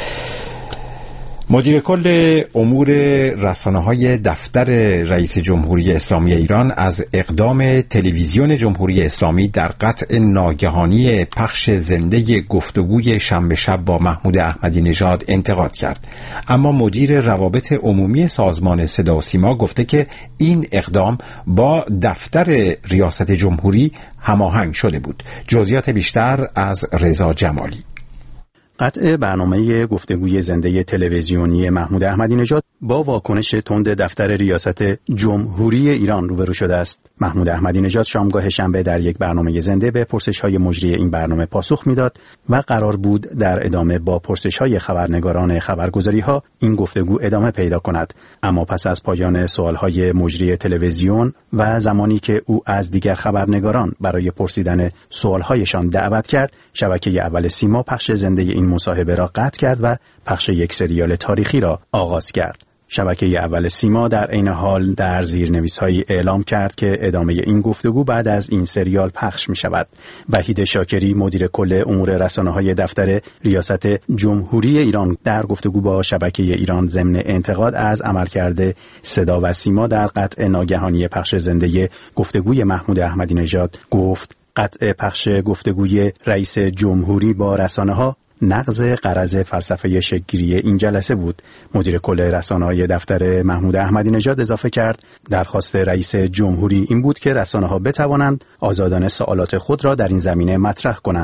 مدیر کل امور رسانه‌های دفتر رئیس جمهوری اسلامی ایران از اقدام تلویزیون جمهوری اسلامی در قطع ناگهانی پخش زنده گفتگوی شنبه شب با محمود احمدی نژاد انتقاد کرد. اما مدیر روابط عمومی سازمان صدا و سیما گفته که این اقدام با دفتر ریاست جمهوری هماهنگ شده بود. جزئیات بیشتر از رضا جمالی. قطع برنامه گفتگوی زنده تلویزیونی محمود احمدی نژاد با واکنش تند دفتر ریاست جمهوری ایران روبرو شده است. محمود احمدی نژاد شامگاه شنبه در یک برنامه زنده به پرسش‌های مجری این برنامه پاسخ میداد و قرار بود در ادامه با پرسش‌های خبرنگاران خبرگزاری‌ها این گفتگو ادامه پیدا کند. اما پس از پایان سوال‌های مجری تلویزیون و زمانی که او از دیگر خبرنگاران برای پرسیدن سوال‌هایشان دعوت کرد، شبکه اول سیما پخش زنده این مصاحبه را قطع کرد و پخش یک سریال تاریخی را آغاز کرد. شبکه اول سیما در عین حال در زیرنویس‌هایی اعلام کرد که ادامه این گفتگو بعد از این سریال پخش می شود. وحید شاکری مدیر کل امور رسانه‌های دفتر ریاست جمهوری ایران در گفتگو با شبکه ایران ضمن انتقاد از عملکرد صدا و سیما در قطع ناگهانی پخش زنده گفتگوی محمود احمدی نژاد گفت: قطع پخش گفتگوی رئیس جمهوری با رسانه‌ها نقض غرض فلسفه شکل‌گیری این جلسه بود. مدیر کل رسانه‌های دفتر محمود احمدی نژاد اضافه کرد: درخواست رئیس جمهوری این بود که رسانه‌ها بتوانند آزادانه سوالات خود را در این زمینه مطرح کنند.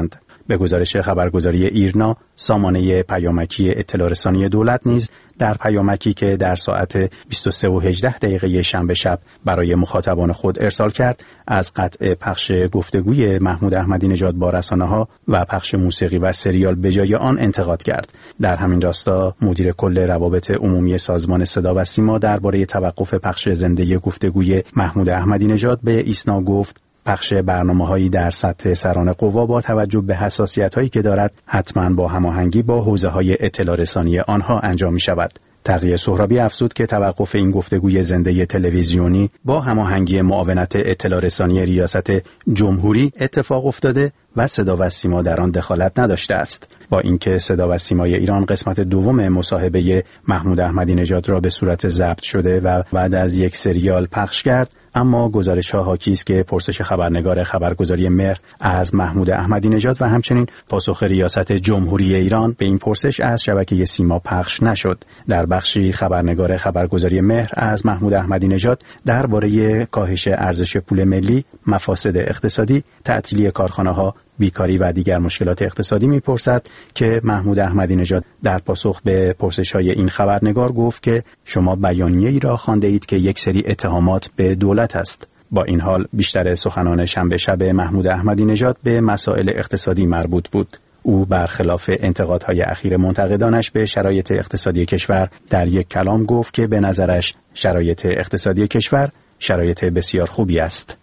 به گزارش خبرگزاری ایرنا، سامانه پیامکی اطلاع رسانی دولت نیز در پیامکی که در ساعت 23:18 شنبه شب برای مخاطبان خود ارسال کرد، از قطع پخش گفتگوی محمود احمدی نژاد با رسانه‌ها و پخش موسیقی و سریال به جای آن انتقاد کرد. در همین راستا مدیر کل روابط عمومی سازمان صدا و سیما درباره توقف پخش زنده گفتگوی محمود احمدی نژاد به ایسنا گفت: پخش برنامه‌هایی در سطح سران قوا با توجه به حساسیت‌هایی که دارد حتماً با هماهنگی با حوزه‌های اطلاع رسانی آنها انجام می‌شود. تقی سهرابی افزود که توقف این گفتگوی زنده تلویزیونی با هماهنگی معاونت اطلاع رسانی ریاست جمهوری اتفاق افتاده و صدا و سیما در آن دخالت نداشته است. با اینکه صدا و سیمای ایران قسمت دوم مصاحبه محمود احمدی نژاد را به صورت ضبط شده و بعد از یک سریال پخش کرد، اما گزارش‌ها حاکی است که پرسش خبرنگار خبرگزاری مهر از محمود احمدی نژاد و همچنین پاسخ ریاست جمهوری ایران به این پرسش از شبکه سیما پخش نشد. در بخشی خبرنگار خبرگزاری مهر از محمود احمدی نژاد درباره کاهش ارزش پول ملی، مفاسد اقتصادی، تعطیلی کارخانه‌ها، بیکاری و دیگر مشکلات اقتصادی میپرسد که محمود احمدی نژاد در پاسخ به پرسش‌های این خبرنگار گفت که شما بیانیه‌ای را خوانده اید که یک سری اتهامات به دولت است. با این حال بیشتر سخنان شنبه شب محمود احمدی نژاد به مسائل اقتصادی مربوط بود. او برخلاف انتقادهای اخیر منتقدانش به شرایط اقتصادی کشور در یک کلام گفت که به نظرش شرایط اقتصادی کشور شرایط بسیار خوبی است.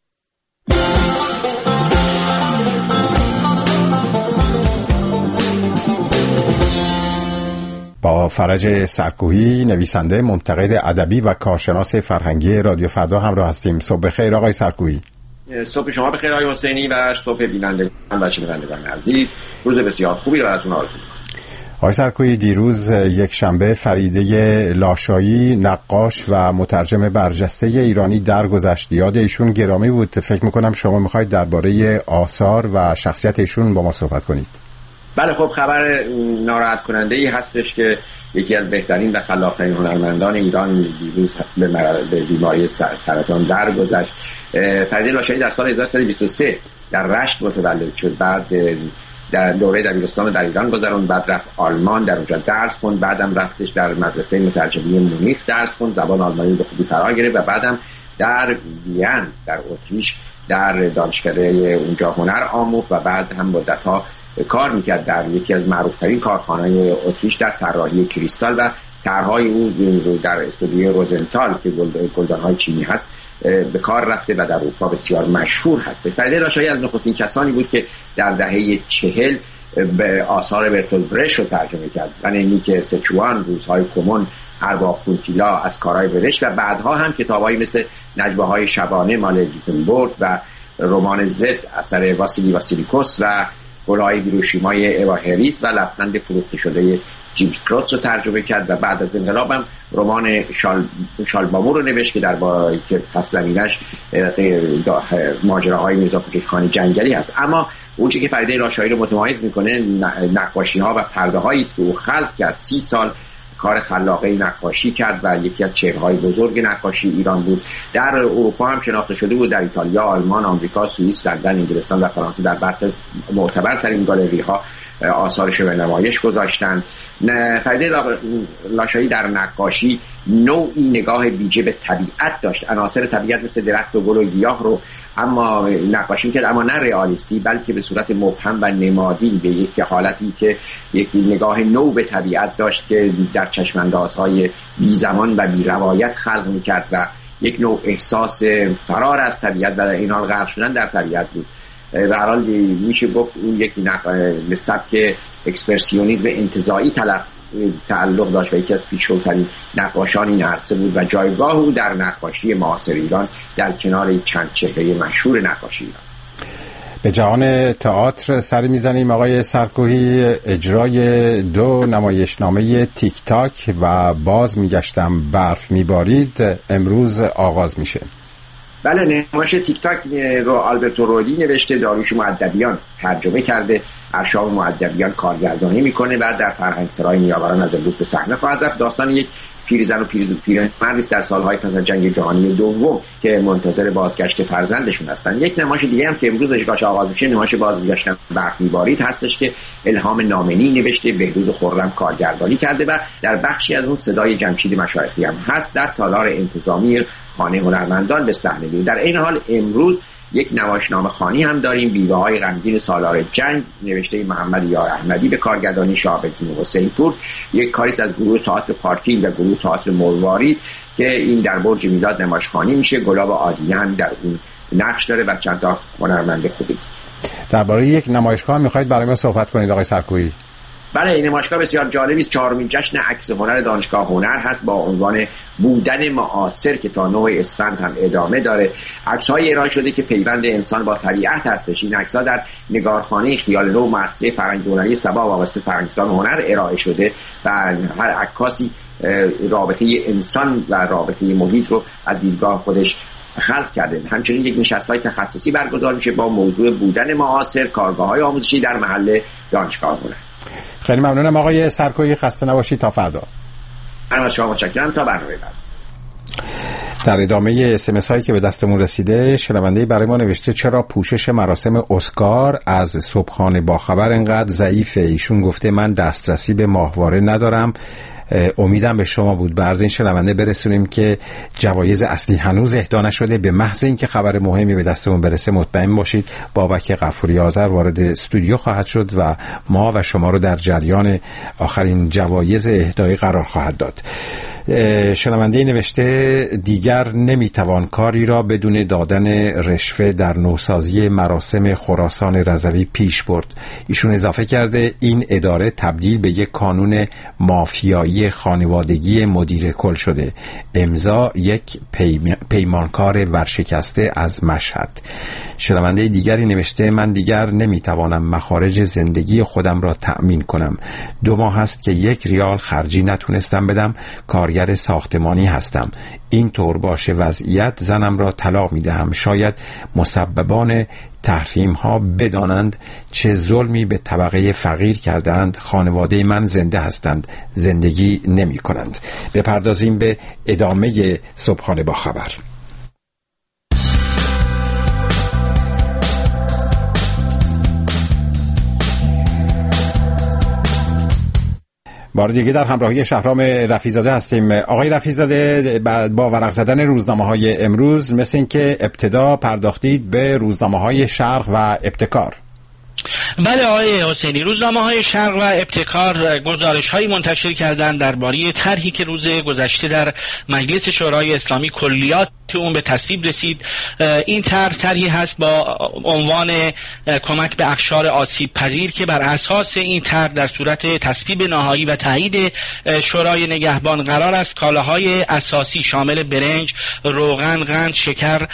با فرج سرکوهی، نویسنده، منتقد ادبی و کارشناس فرهنگی رادیو فردا همراه هستیم. صبح بخیر آقای سرکوهی. صبح شما بخیر آقای حسینی و صبح بینندگان و شنوندگان عزیز. روز بسیار خوبی رو براتون آرزو می‌کنم. آقای سرکوهی، دیروز یک شنبه فریده لاشایی، نقاش و مترجم برجسته ایرانی درگذشت. یاد ایشون گرامی بود. فکر می‌کنم شما می‌خواید درباره آثار و شخصیت ایشون با ما صحبت کنید. بله، خب خبر ناراحت کننده ای هستش که یکی از بهترین و خلاق‌ترین هنرمندان ایران دیروز به بیماری سرطان درگذشت. فریده لاشایی در سال 1323 در رشت متولد شد. بعد در دوره دبیرستان در ایران گذروند، بعد رفت آلمان، در اونجا درس خوند، بعدم رفتش در مدرسه مترجمی مونیخ درس خوند، زبان آلمانی به خوبی فرا گرفت و بعدم در وین در اتریش در دانشکده اونجا هنر آموخت و بعد هم مدت‌ها کار میکرد در یکی از معروفترین کارخانه‌های اتریش در طراحی کریستال و طرح‌های او در استودیو روزنتال که گلدان‌های چینی هست به کار رفته و در اروپا بسیار مشهور هست. فریده لاشایی از نخستین کسانی بود که در دهه 40 به آثار برتولد برشت رو ترجمه کرد. زن نیک سچوان، روزهای کمون، ارباب کونتیلا از کارهای برشت و بعدها هم کتاب‌هایی مثل نجوه‌های شبانه مال دیتنبورگ و رمان زد اثر واسیلی واسیلیکوس و گل‌های هیروشیمای اوا هریس و لبخند فروخته شده جیمز کروتز رو ترجمه کرد و بعد از انقلاب هم رمان شالبامو رو نوشت که در که پس زمینش ماجراهای میرزا کوچک‌خان جنگلی هست. اما اون چیزی که فریده لاشایی رو متمایز میکنه نقاشی‌ها و پرده‌هایی است که او خلق کرد. 30 سال کار خلاقه نقاشی کرد و یکی از چهره‌های بزرگ نقاشی ایران بود. در اروپا هم شناخته شده بود، در ایتالیا، آلمان، آمریکا، سوئیس، لندن، انگلستان و فرانسه در برخی معتبرترین گالری‌ها آثارش رو به نمایش گذاشتن. فریده لاشایی در نقاشی نوعی نگاه ویژه به طبیعت داشت. عناصر طبیعت مثل درخت و گل و گیاه رو اما نقاشی می‌کرد، اما نه رئالیستی بلکه به صورت مبهم و نمادین، به یک حالتی که یک نگاه نو به طبیعت داشت که در چشم‌اندازهای بی زمان و بی روایت خلق می‌کرد و یک نوع احساس فرار از طبیعت و در این حال غرق شدن در طبیعت بود. به هر حال میشه گفت اون یک سبک اکسپرسیونیسم انتزاعی تعلق داشت و یکی از پیشروترین نقاشان این عرصه بود و جایگاه او در نقاشی معاصر ایران در کنار چند چهره مشهور نقاشی ایران. به جهان تئاتر سری میزنیم آقای سرکوهی. اجرای 2 نمایشنامه تیک تاک و باز میگشتم برف میبارید امروز آغاز میشه. بله، نمایش تیک تاک رو آلبرتو رودی نوشته، داریوش مؤدبیان ترجمه کرده، ارشاد مؤدبیان کارگردانی میکنه و در فرهنگسرای نیاوران از امروز به صحنه خواهد رفت. داستان یک پیرزن و پیرمردی است در سالهای پس از جنگ جهانی دوم که منتظر بازگشت فرزندشون هستن. یک نمایش دیگه هم که امروز نمایشگاهش آغاز میشه، نمایش بازگشتن برق میبارید هستش که الهام نامنی نوشته، بهروز خرم کارگردانی کرده و در بخشی از اون صدای جمشید مشایخی هم هست در تالار انتظامی خانه هنرمندان به صحنه میاد. در این حال امروز یک نمایشنامه خوانی هم داریم، بیوه های غمگین سالار جنگ نوشته محمد یار احمدی به کارگردانی شهاب‌الدین حسین پور، یک کاریست از گروه تئاتر پارکینگ و گروه تئاتر مروارید که این در برج میلاد نمایش خوانی میشه. گلاب عادیه هم در اون نقش داره و چند تا هنرمند خوبی. درباره یک نمایشگاه میخواید برای ما صحبت کنید آقای سرکویی؟ بله، این نمایشگاه بسیار جالبی است. 4مین جشن عکس هنر دانشگاه هنر هست با عنوان بودن معاصر که تا 9 اسفند هم ادامه داره. عکس‌های ارائه شده که پیوند انسان با طبیعت هستش. این عکس‌ها در نگارخانه خیال نو مؤسسه فرهنگ هنری سبا وابسته فرهنگستان هنر ارائه شده و هر عکاسی رابطه انسان و رابطه محیط رو از دیدگاه خودش خلق کرده. همچنین یک نشست‌های تخصصی برگزار میشه با موضوع بودن معاصر، کارگاه‌های آموزشی در محل دانشگاه هنر. خیلی ممنونم آقای سرکویی، خسته نباشید تا فردا. من از شما متشکرم، تا برنامه بعد. در ادامه اسمس هایی که به دستمون رسیده، شنونده برای ما نوشته چرا پوشش مراسم اسکار از صبحانه با خبر انقدر ضعیفه؟ ایشون گفته من دسترسی به ماهواره ندارم، امیدم به شما بود. به عرض این شنونده برسونیم که جوایز اصلی هنوز اهدا نشده. به محض اینکه خبر مهمی به دستمون برسه مطمئن باشید بابک غفوری آذر وارد استودیو خواهد شد و ما و شما رو در جریان آخرین جوایز اهدایی قرار خواهد داد. شنونده نوشته دیگر نمیتوان کاری را بدون دادن رشوه در نوسازی مراسم خراسان رضوی پیش برد. ایشون اضافه کرده این اداره تبدیل به یک کانون مافیایی خانوادگی مدیر کل شده. امضا یک پیمانکار ورشکسته از مشهد. شنونده دیگری نوشته من دیگر نمیتوانم مخارج زندگی خودم را تأمین کنم. 2 ماه است که 1 ریال خرجی نتونستم بدم. کارگر ساختمانی هستم. این طور باشه وضعیت زنم را طلاق میدهم. شاید مسببان تحریم ها بدانند چه ظلمی به طبقه فقیر کردند. خانواده من زنده هستند، زندگی نمی کنند. بپردازیم به ادامه صبحانه با خبر. بار دیگه در همراهی شهرام رفیع‌زاده هستیم. آقای رفیع‌زاده، با ورق زدن روزنامه‌های امروز مثل این که ابتدا پرداختید به روزنامه‌های شرق و ابتکار. بله آقای حسینی، روزنامه‌های شرق و ابتکار گزارش‌هایی منتشر کردند درباره طرحی که روز گذشته در مجلس شورای اسلامی کلیات اون به تصویب رسید. این طرحی هست با عنوان کمک به اقشار آسیب پذیر که بر اساس این طرح در صورت تصویب نهایی و تایید شورای نگهبان قرار است کالاهای اساسی شامل برنج، روغن، قند، شکر،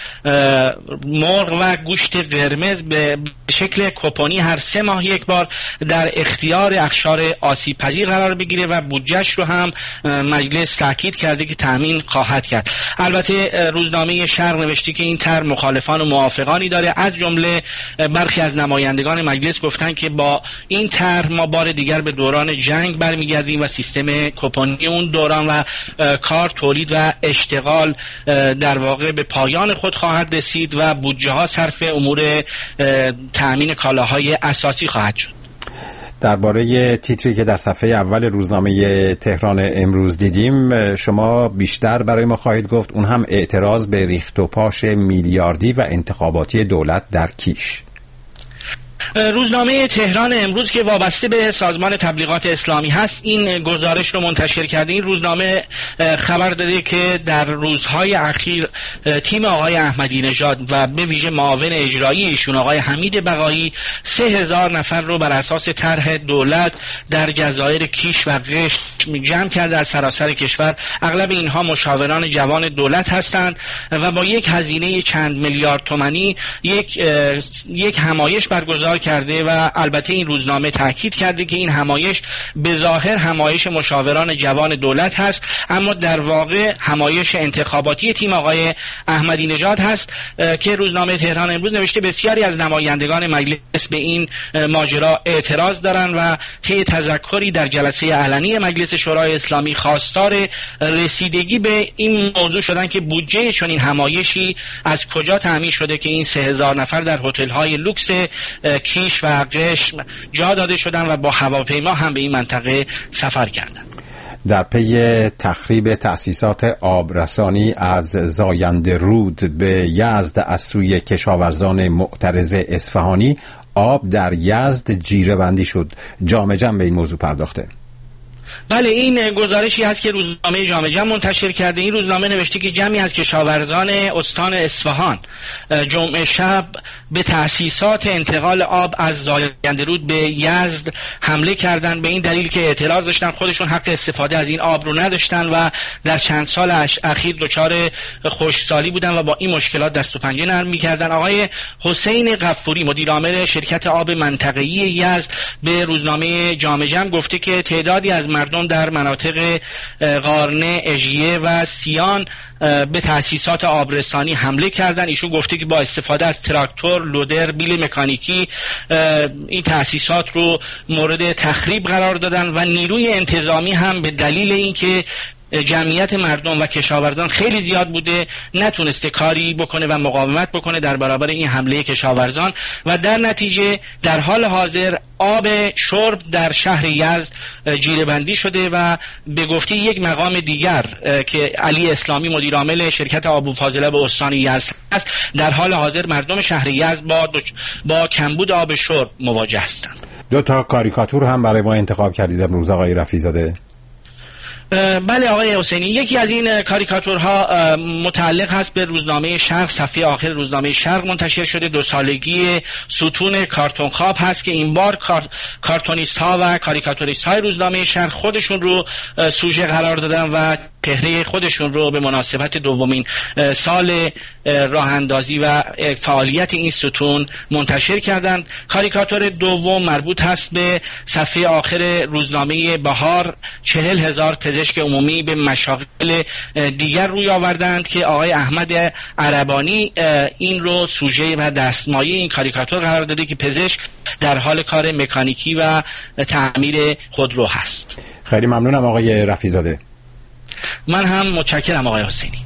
مرغ و گوشت قرمز به شکل کوپنی هر 3 ماه یک بار در اختیار اقشار آسیب پذیر قرار بگیره و بودجهش رو هم مجلس تاکید کرده که تامین خواهد کرد. البته روزنامه شرق نوشته که این طرح مخالفان و موافقانی داره. از جمله برخی از نمایندگان مجلس گفتن که با این طرح ما بار دیگر به دوران جنگ برمیگردیم و سیستم کوپنی اون دوران و کار، تولید و اشتغال در واقع به پایان خود خواهد رسید و بودجه ها صرف امور تامین کالاهای اساسی خواهد شد. درباره تیتری که در صفحه اول روزنامه تهران امروز دیدیم شما بیشتر برای ما خواهید گفت. اون هم اعتراض به ریخت و پاش میلیاردی و انتخاباتی دولت در کیش. روزنامه تهران امروز که وابسته به سازمان تبلیغات اسلامی هست این گزارش رو منتشر کرده. این روزنامه خبر داده که در روزهای اخیر تیم آقای احمدی نژاد و به ویژه معاون اجرایی ایشون آقای حمید بقایی 3000 نفر رو بر اساس طرح دولت در جزایر کیش و قشم جمع کرده از سراسر کشور. اغلب اینها مشاوران جوان دولت هستند و با یک هزینه چند میلیارد تومانی یک همایش برگزار کرده و البته این روزنامه تاکید کرده که این همایش به ظاهر همایش مشاوران جوان دولت هست، اما در واقع همایش انتخاباتی تیم آقای احمدی نژاد هست که روزنامه تهران امروز نوشته بسیاری از نمایندگان مجلس به این ماجرا اعتراض دارند و طی تذکری در جلسه علنی مجلس شورای اسلامی خواستار رسیدگی به این موضوع شدن که بودجه چنین همایشی از کجا تامین شده که این 3000 نفر در هتل‌های لوکس کیش و قشم جا داده شدن و با هواپیما هم به این منطقه سفر کردند. در پی تخریب تأسیسات آبرسانی از زاینده رود به یزد از سوی کشاورزان معترض اصفهانی، آب در یزد جیره بندی شد. جامع جم به این موضوع پرداخته. بله، این گزارشی هست که روزنامه جامع جم منتشر کرده. این روزنامه نوشته که جمعی از کشاورزان استان اصفهان جمعه شب به تأسیسات انتقال آب از زاینده رود به یزد حمله کردند، به این دلیل که اعتراض داشتن خودشون حق استفاده از این آب رو نداشتن و در چند سال اخیر دچار خشکسالی بودن و با این مشکلات دست و پنجه نرم می‌کردن. آقای حسین غفوری مدیر عامل شرکت آب منطقه‌ای یزد به روزنامه جامع جم گفته که تعدادی از مردم در مناطق قارنه، اژیه و سیان به تأسیسات آبرسانی حمله کردن. ایشون گفته که با استفاده از تراکتور، لودر، بیل مکانیکی این تأسیسات رو مورد تخریب قرار دادن و نیروی انتظامی هم به دلیل اینکه جمعیت مردم و کشاورزان خیلی زیاد بوده نتونسته کاری بکنه و مقاومت بکنه در برابر این حمله کشاورزان و در نتیجه در حال حاضر آب شرب در شهر یزد جیره بندی شده و به گفته یک مقام دیگر که علی اسلامی مدیر عامل شرکت آب و فاضله به استان یزد است، در حال حاضر مردم شهر یزد با کمبود آب شرب مواجه هستند. 2 کاریکاتور هم برای ما انتخاب کردید امروز آقای رفیع‌زاده. بله آقای حسینی، یکی از این کاریکاتورها متعلق هست به روزنامه شرق. صفحه آخر روزنامه شرق منتشر شده. 2 سالگی ستون کارتون خواب هست که این بار کارتونیست ها و کاریکاتوریست های روزنامه شرق خودشون رو سوژه قرار دادن و چهره خودشون رو به مناسبت دومین سال راه اندازی و فعالیت این ستون منتشر کردند. کاریکاتور دوم مربوط هست به صفحه آخر روزنامه بهار. 40,000 پزشک عمومی به مشاغل دیگر روی آوردند که آقای احمد عربانی این رو سوژه و دستمایه این کاریکاتور قرار داده که پزشک در حال کار مکانیکی و تعمیر خودرو هست. خیلی ممنونم آقای رفیع‌زاده. من هم متشکرم آقای حسینی.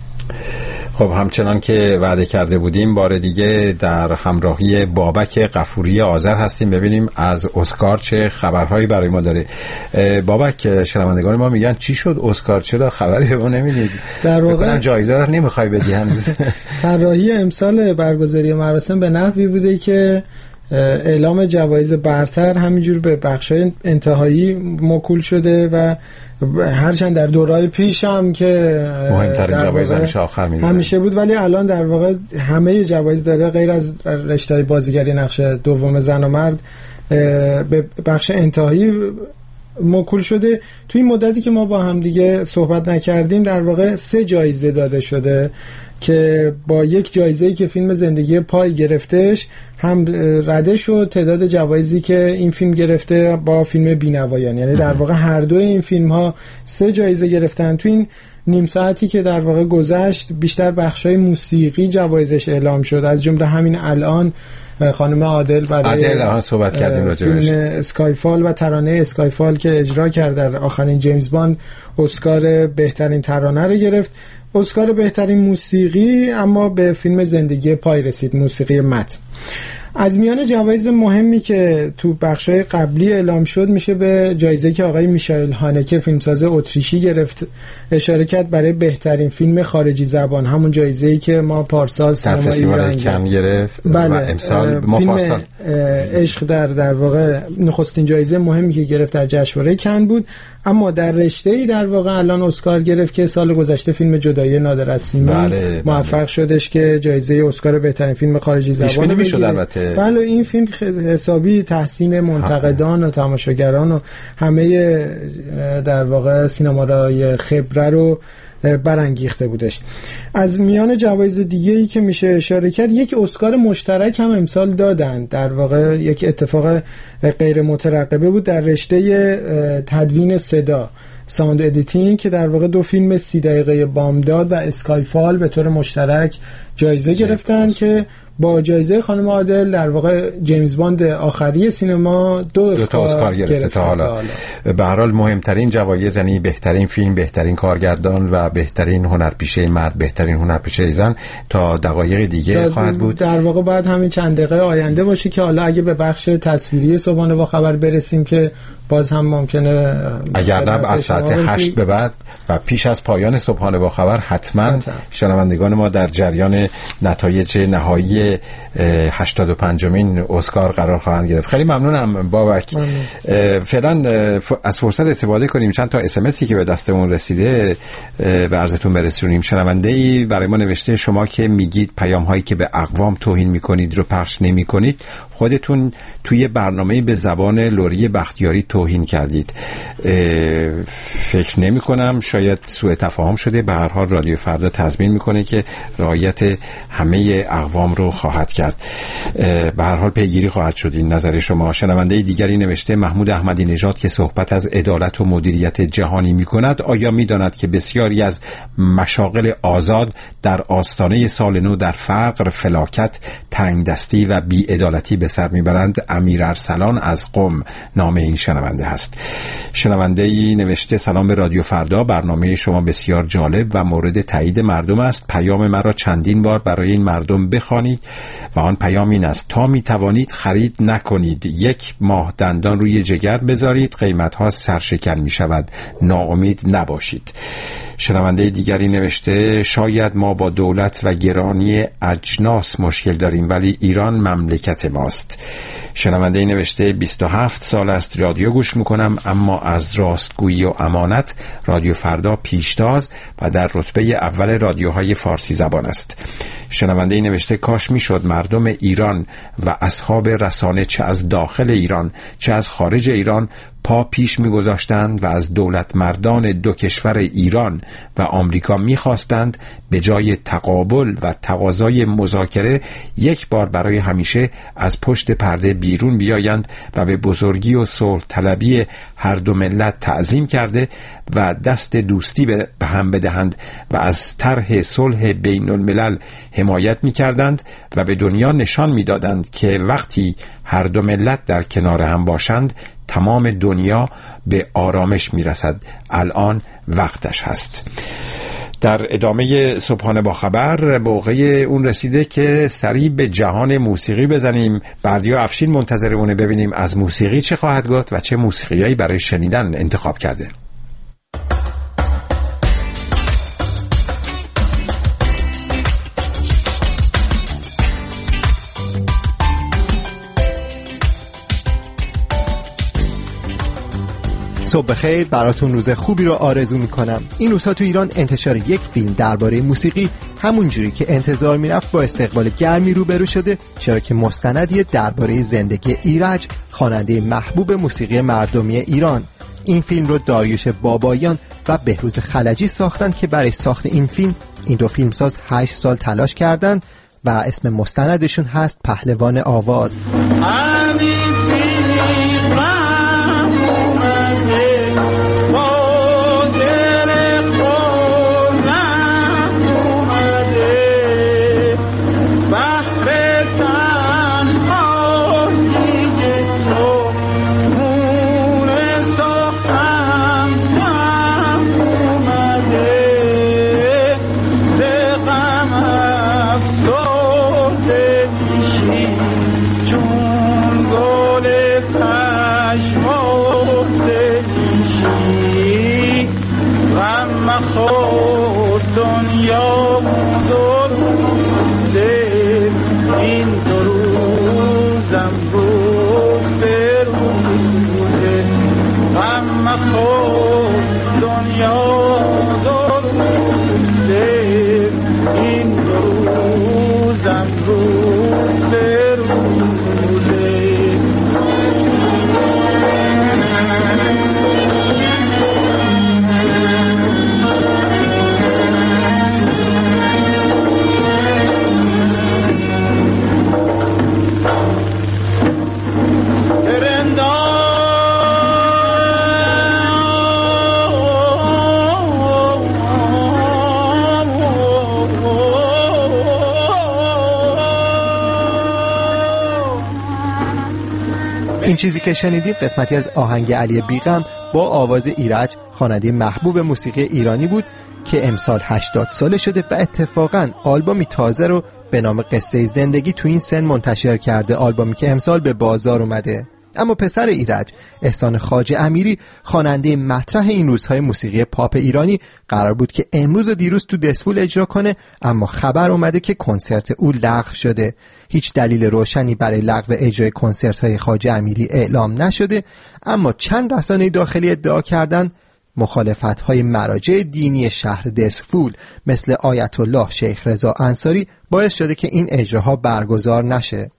خب همچنان که وعده کرده بودیم بار دیگه در همراهی بابک غفوری آذر هستیم، ببینیم از اسکار چه خبرهایی برای ما داره. بابک، شنوندگان ما میگن چی شد اسکار، چرا خبری به ما نمیدید؟ در واقع جایزه رو نمیخوای بدی هنوز. طراحی امسال برگزاری مراسم به نحوی بوده که اعلام جوایز برتر همینجور به بخشای انتهایی موکول شده و هرچند در دورهای پیش هم که مهمترین جوایز همیشه آخر میده همیشه بود، ولی الان در واقع همه جوایز داره غیر از رشته‌های بازیگری نقش دوم زن و مرد به بخش انتهایی موکول شده. توی این مدتی که ما با هم دیگه صحبت نکردیم در واقع 3 جایزه داده شده که با یک جایزه‌ای که فیلم زندگی پای گرفتش هم رده شد تعداد جوایزی که این فیلم گرفته با فیلم بینوایان، یعنی در واقع هر دو این فیلم ها 3 جایزه گرفتن. تو این نیم ساعتی که در واقع گذشت بیشتر بخشای موسیقی جوایزش اعلام شد، از جمله همین الان خانم عادل برای صحبت کردیم راجعش فیلم اسکایفال و ترانه اسکایفال که اجرا کرد در آخرین جیمز باند اسکار بهترین ترانه رو گرفت. اسکار بهترین موسیقی اما به فیلم زندگی پای رسید، موسیقی متن. از میان جوایز مهمی که تو بخشای قبلی اعلام شد میشه به جایزه که آقای میشائیل هانکه فیلمساز اتریشی گرفت اشاره کرد برای بهترین فیلم خارجی زبان، همون جایزه‌ای که ما پارسال سینمای ایران کم گرفت. بله. و امسال ما پارسال عشق در واقع نخستین جایزه مهمی که گرفت در جشنواره کن بود. اما در رشته‌ای در واقع الان اسکار گرفت که سال گذشته فیلم جدایی نادر از سیمین موفق شدش که جایزه اسکار بهترین فیلم خارجی زبان بگیره. بله این فیلم حسابی تحسین منتقدان و تماشاگران و همه در واقع سینمارای خبره رو برانگیخته بودش. از میان جوایز دیگه‌ای که میشه اشاره کرد، یک اسکار مشترک هم امسال دادن. در واقع یک اتفاق غیر مترقبه بود در رشته تدوین صدا، ساوند ادیتینگ، که در واقع 2 فیلم 30 دقیقه بامداد و اسکایفال به طور مشترک جایزه گرفتن که با جایزه خانم عادل در واقع جیمز باند آخری سینما 2 تا اسکار گرفته تا حالا. به هر حال مهمترین جوایز، یعنی بهترین فیلم، بهترین کارگردان و بهترین هنرپیشه مرد، بهترین هنرپیشه زن تا دقایق دیگه خواهد بود. در واقع بعد همین چند دقیقه آینده باشه که حالا اگه به بخش تصویری صبحانه با خبر برسیم که باز هم ممکنه، اگر نه از ساعت 8 به بعد و پیش از پایان صبحانه با خبر حتما شنوندگان ما در جریان نتایج نهایی 85مین اسکار قرار خواهند گرفت. خیلی ممنونم بابک. فعلا از فرصت استفاده کنیم چند تا اسمسی که به دستمون رسیده به عرضتون برسونیم. شنونده‌ای برای ما نوشته شما که میگید پیام هایی که به اقوام توهین میکنید رو پخش نمیکنید، خودتون توی برنامه‌ای به زبان لوری بختیاری توهین کردید. فکر نمی کنم، شاید سوء تفاهم شده. به هر حال رادیو فردا تضمین میکنه که رعایت همه اقوام رو خواهد کرد. به هر حال پیگیری خواهد شد این نظر شما. شنونده دیگری نوشته محمود احمدی نژاد که صحبت از عدالت و مدیریت جهانی میکند، آیا میداند که بسیاری از مشاغل آزاد در آستانه سال نو در فقر، فلاکت، تنگدستی و بی‌عدالتی به سر میبرند؟ امیر ارسلان از قم نام این شنونده هست. شنونده‌ای نوشته سلام به رادیو فردا، برنامه شما بسیار جالب و مورد تایید مردم است. پیام مرا چندین بار برای این مردم بخوانید و آن پیام این است: تا می توانید خرید نکنید، 1 ماه دندان روی جگر بذارید، قیمت‌ها سرشکن می شود، ناامید نباشید. شنونده دیگری نوشته شاید ما با دولت و گرانی اجناس مشکل داریم ولی ایران مملکت ماست. شنونده نوشته 27 سال است رادیو گوش میکنم، اما از راستگویی و امانت رادیو فردا پیشتاز و در رتبه اول رادیوهای فارسی زبان است. شنونده نوشته کاش میشد مردم ایران و اصحاب رسانه چه از داخل ایران چه از خارج ایران پا پیش میگذاشتند و از دولت مردان 2 کشور ایران و آمریکا میخواستند به جای تقابل و تقاضای مذاکره 1 بار برای همیشه از پشت پرده بیرون بیایند و به بزرگی و صلح طلبی هر دو ملت تعظیم کرده و دست دوستی به هم بدهند و از طرح صلح بین الملل حمایت میکردند و به دنیا نشان میدادند که وقتی هر دو ملت در کنار هم باشند تمام دنیا به آرامش میرسد. الان وقتش هست. در ادامه صبحانه با خبر موقع اون رسیده که سری به جهان موسیقی بزنیم. بردیا افشین منتظرمونه ببینیم از موسیقی چه خواهد گفت و چه موسیقیایی برای شنیدن انتخاب کرده. صبح بخیر، براتون روز خوبی رو آرزو میکنم. این روزها تو ایران انتشار یک فیلم درباره موسیقی همونجوری که انتظار میرفت با استقبال گرمی روبرو شده، چرا که مستندیه درباره زندگی ایرج، خواننده محبوب موسیقی مردمی ایران. این فیلم رو داریوش باباییان و بهروز خلجی ساختن که برای ساخت این فیلم این 2 فیلمساز 8 سال تلاش کردن و اسم مستندشون هست پهلوان آواز. Go این چیزی که شنیدیم قسمتی از آهنگ علی بیغم با آواز ایرج، خواننده محبوب موسیقی ایرانی بود که امسال 80 ساله شده و اتفاقاً آلبومی تازه رو به نام قصه زندگی تو این سن منتشر کرده، آلبومی که امسال به بازار اومده. اما پسر ایرج، احسان خواجه امیری، خواننده مطرح این روزهای موسیقی پاپ ایرانی، قرار بود که امروز و دیروز تو دسفول اجرا کنه، اما خبر اومده که کنسرت او لغو شده. هیچ دلیل روشنی برای لغو اجرای کنسرت‌های خواجه امیری اعلام نشده، اما چند رسانه داخلی ادعا کردند مخالفت‌های مراجع دینی شهر دسفول مثل آیت الله شیخ رضا انصاری باعث شده که این اجراها برگزار نشه.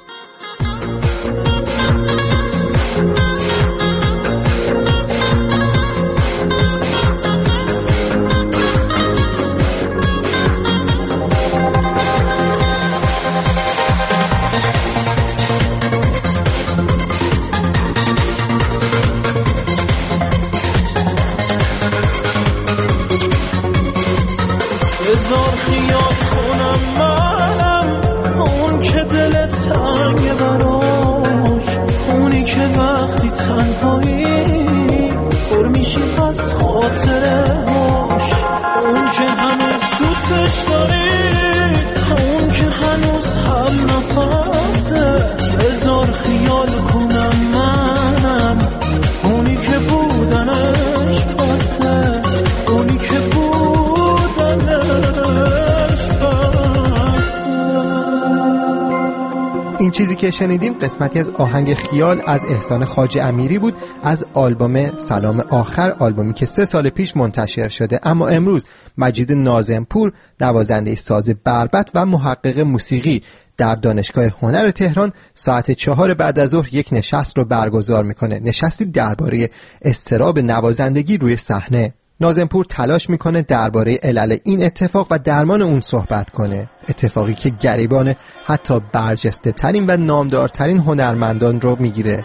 این چیزی که شنیدیم قسمتی از آهنگ خیال از احسان خواجه امیری بود از آلبوم سلام آخر، آلبومی که 3 سال پیش منتشر شده. اما امروز مجید ناظمپور، نوازنده ساز بربط و محقق موسیقی، در دانشگاه هنر تهران ساعت 4 بعد از ظهر یک نشست رو برگزار میکنه، نشستی درباره اضطراب نوازندگی روی صحنه. ناظمپور تلاش میکنه درباره علل این اتفاق و درمان اون صحبت کنه، اتفاقی که گریبان حتی برجسته ترین و نامدارترین هنرمندان رو میگیره.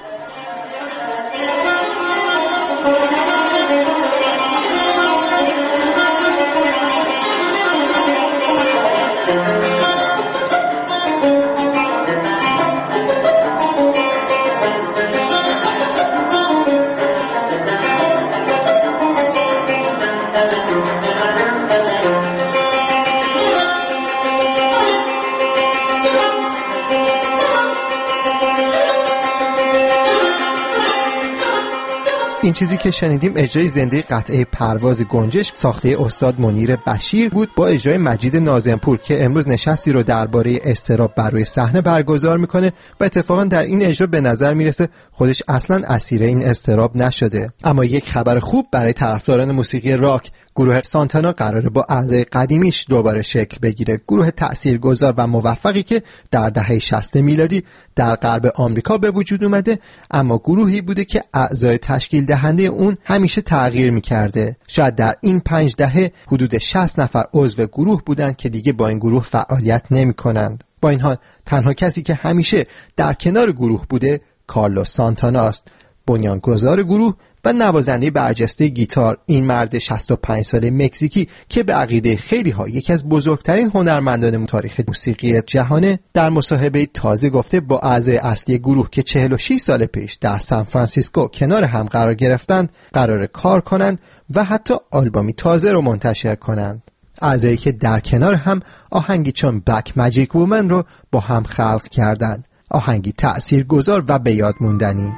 این چیزی که شنیدیم اجرای زنده قطعه پرواز گنجشک ساخته استاد منیر بشیر بود با اجرای مجید ناظمپور که امروز نشستی رو درباره اضطراب بر روی صحنه برگزار میکنه و اتفاقا در این اجرا به نظر میرسه خودش اصلا اسیر این اضطراب نشده. اما یک خبر خوب برای طرفداران موسیقی راک، گروه سانتانا قراره با اعضای قدیمیش دوباره شکل بگیره. گروه تاثیرگذار و موفقی که در دهه 60 میلادی در غرب آمریکا به وجود اومده، اما گروهی بوده که اعضای تشکیل دهنده اون همیشه تغییر میکرده. شاید در این 5 دهه حدود 60 نفر عضو گروه بودن که دیگه با این گروه فعالیت نمی‌کنند. با این حال تنها کسی که همیشه در کنار گروه بوده کارلوس سانتانا است، بنیانگذار گروه و نوازنده برجسته گیتار. این مرد 65 ساله مکزیکی که به عقیده خیلی ها یکی از بزرگترین هنرمندان تاریخ موسیقی جهانه، در مصاحبه تازه گفته با اعضای اصلی گروه که 46 سال پیش در سان فرانسیسکو کنار هم قرار گرفتند قرار کار کنند و حتی آلبومی تازه رو منتشر کنند. اعضایی که در کنار هم آهنگی چون بک ماجیک وومن رو با هم خلق کردند، آهنگی تأثیرگذار و به یاد موندنی.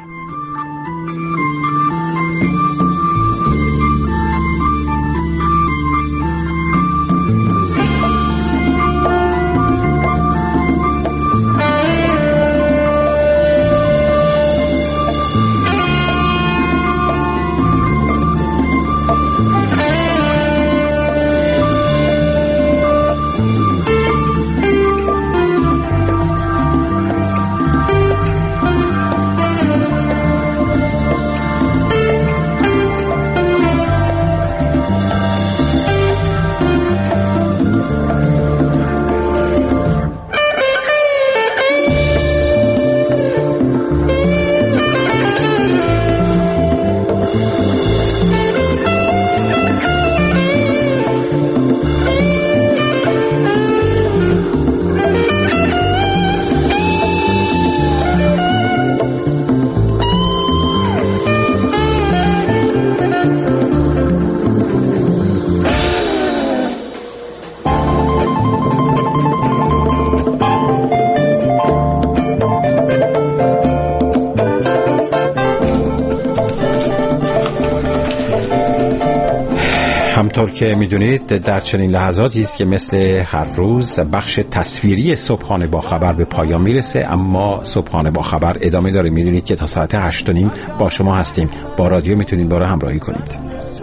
همطور که میدونید در چنین لحظاتی است که مثل هر روز بخش تصویری صبحانه با خبر به پایان میرسه، اما صبحانه با خبر ادامه داره. میدونید که تا ساعت 8:30 با شما هستیم. با رادیو میتونید با را همراهی کنید.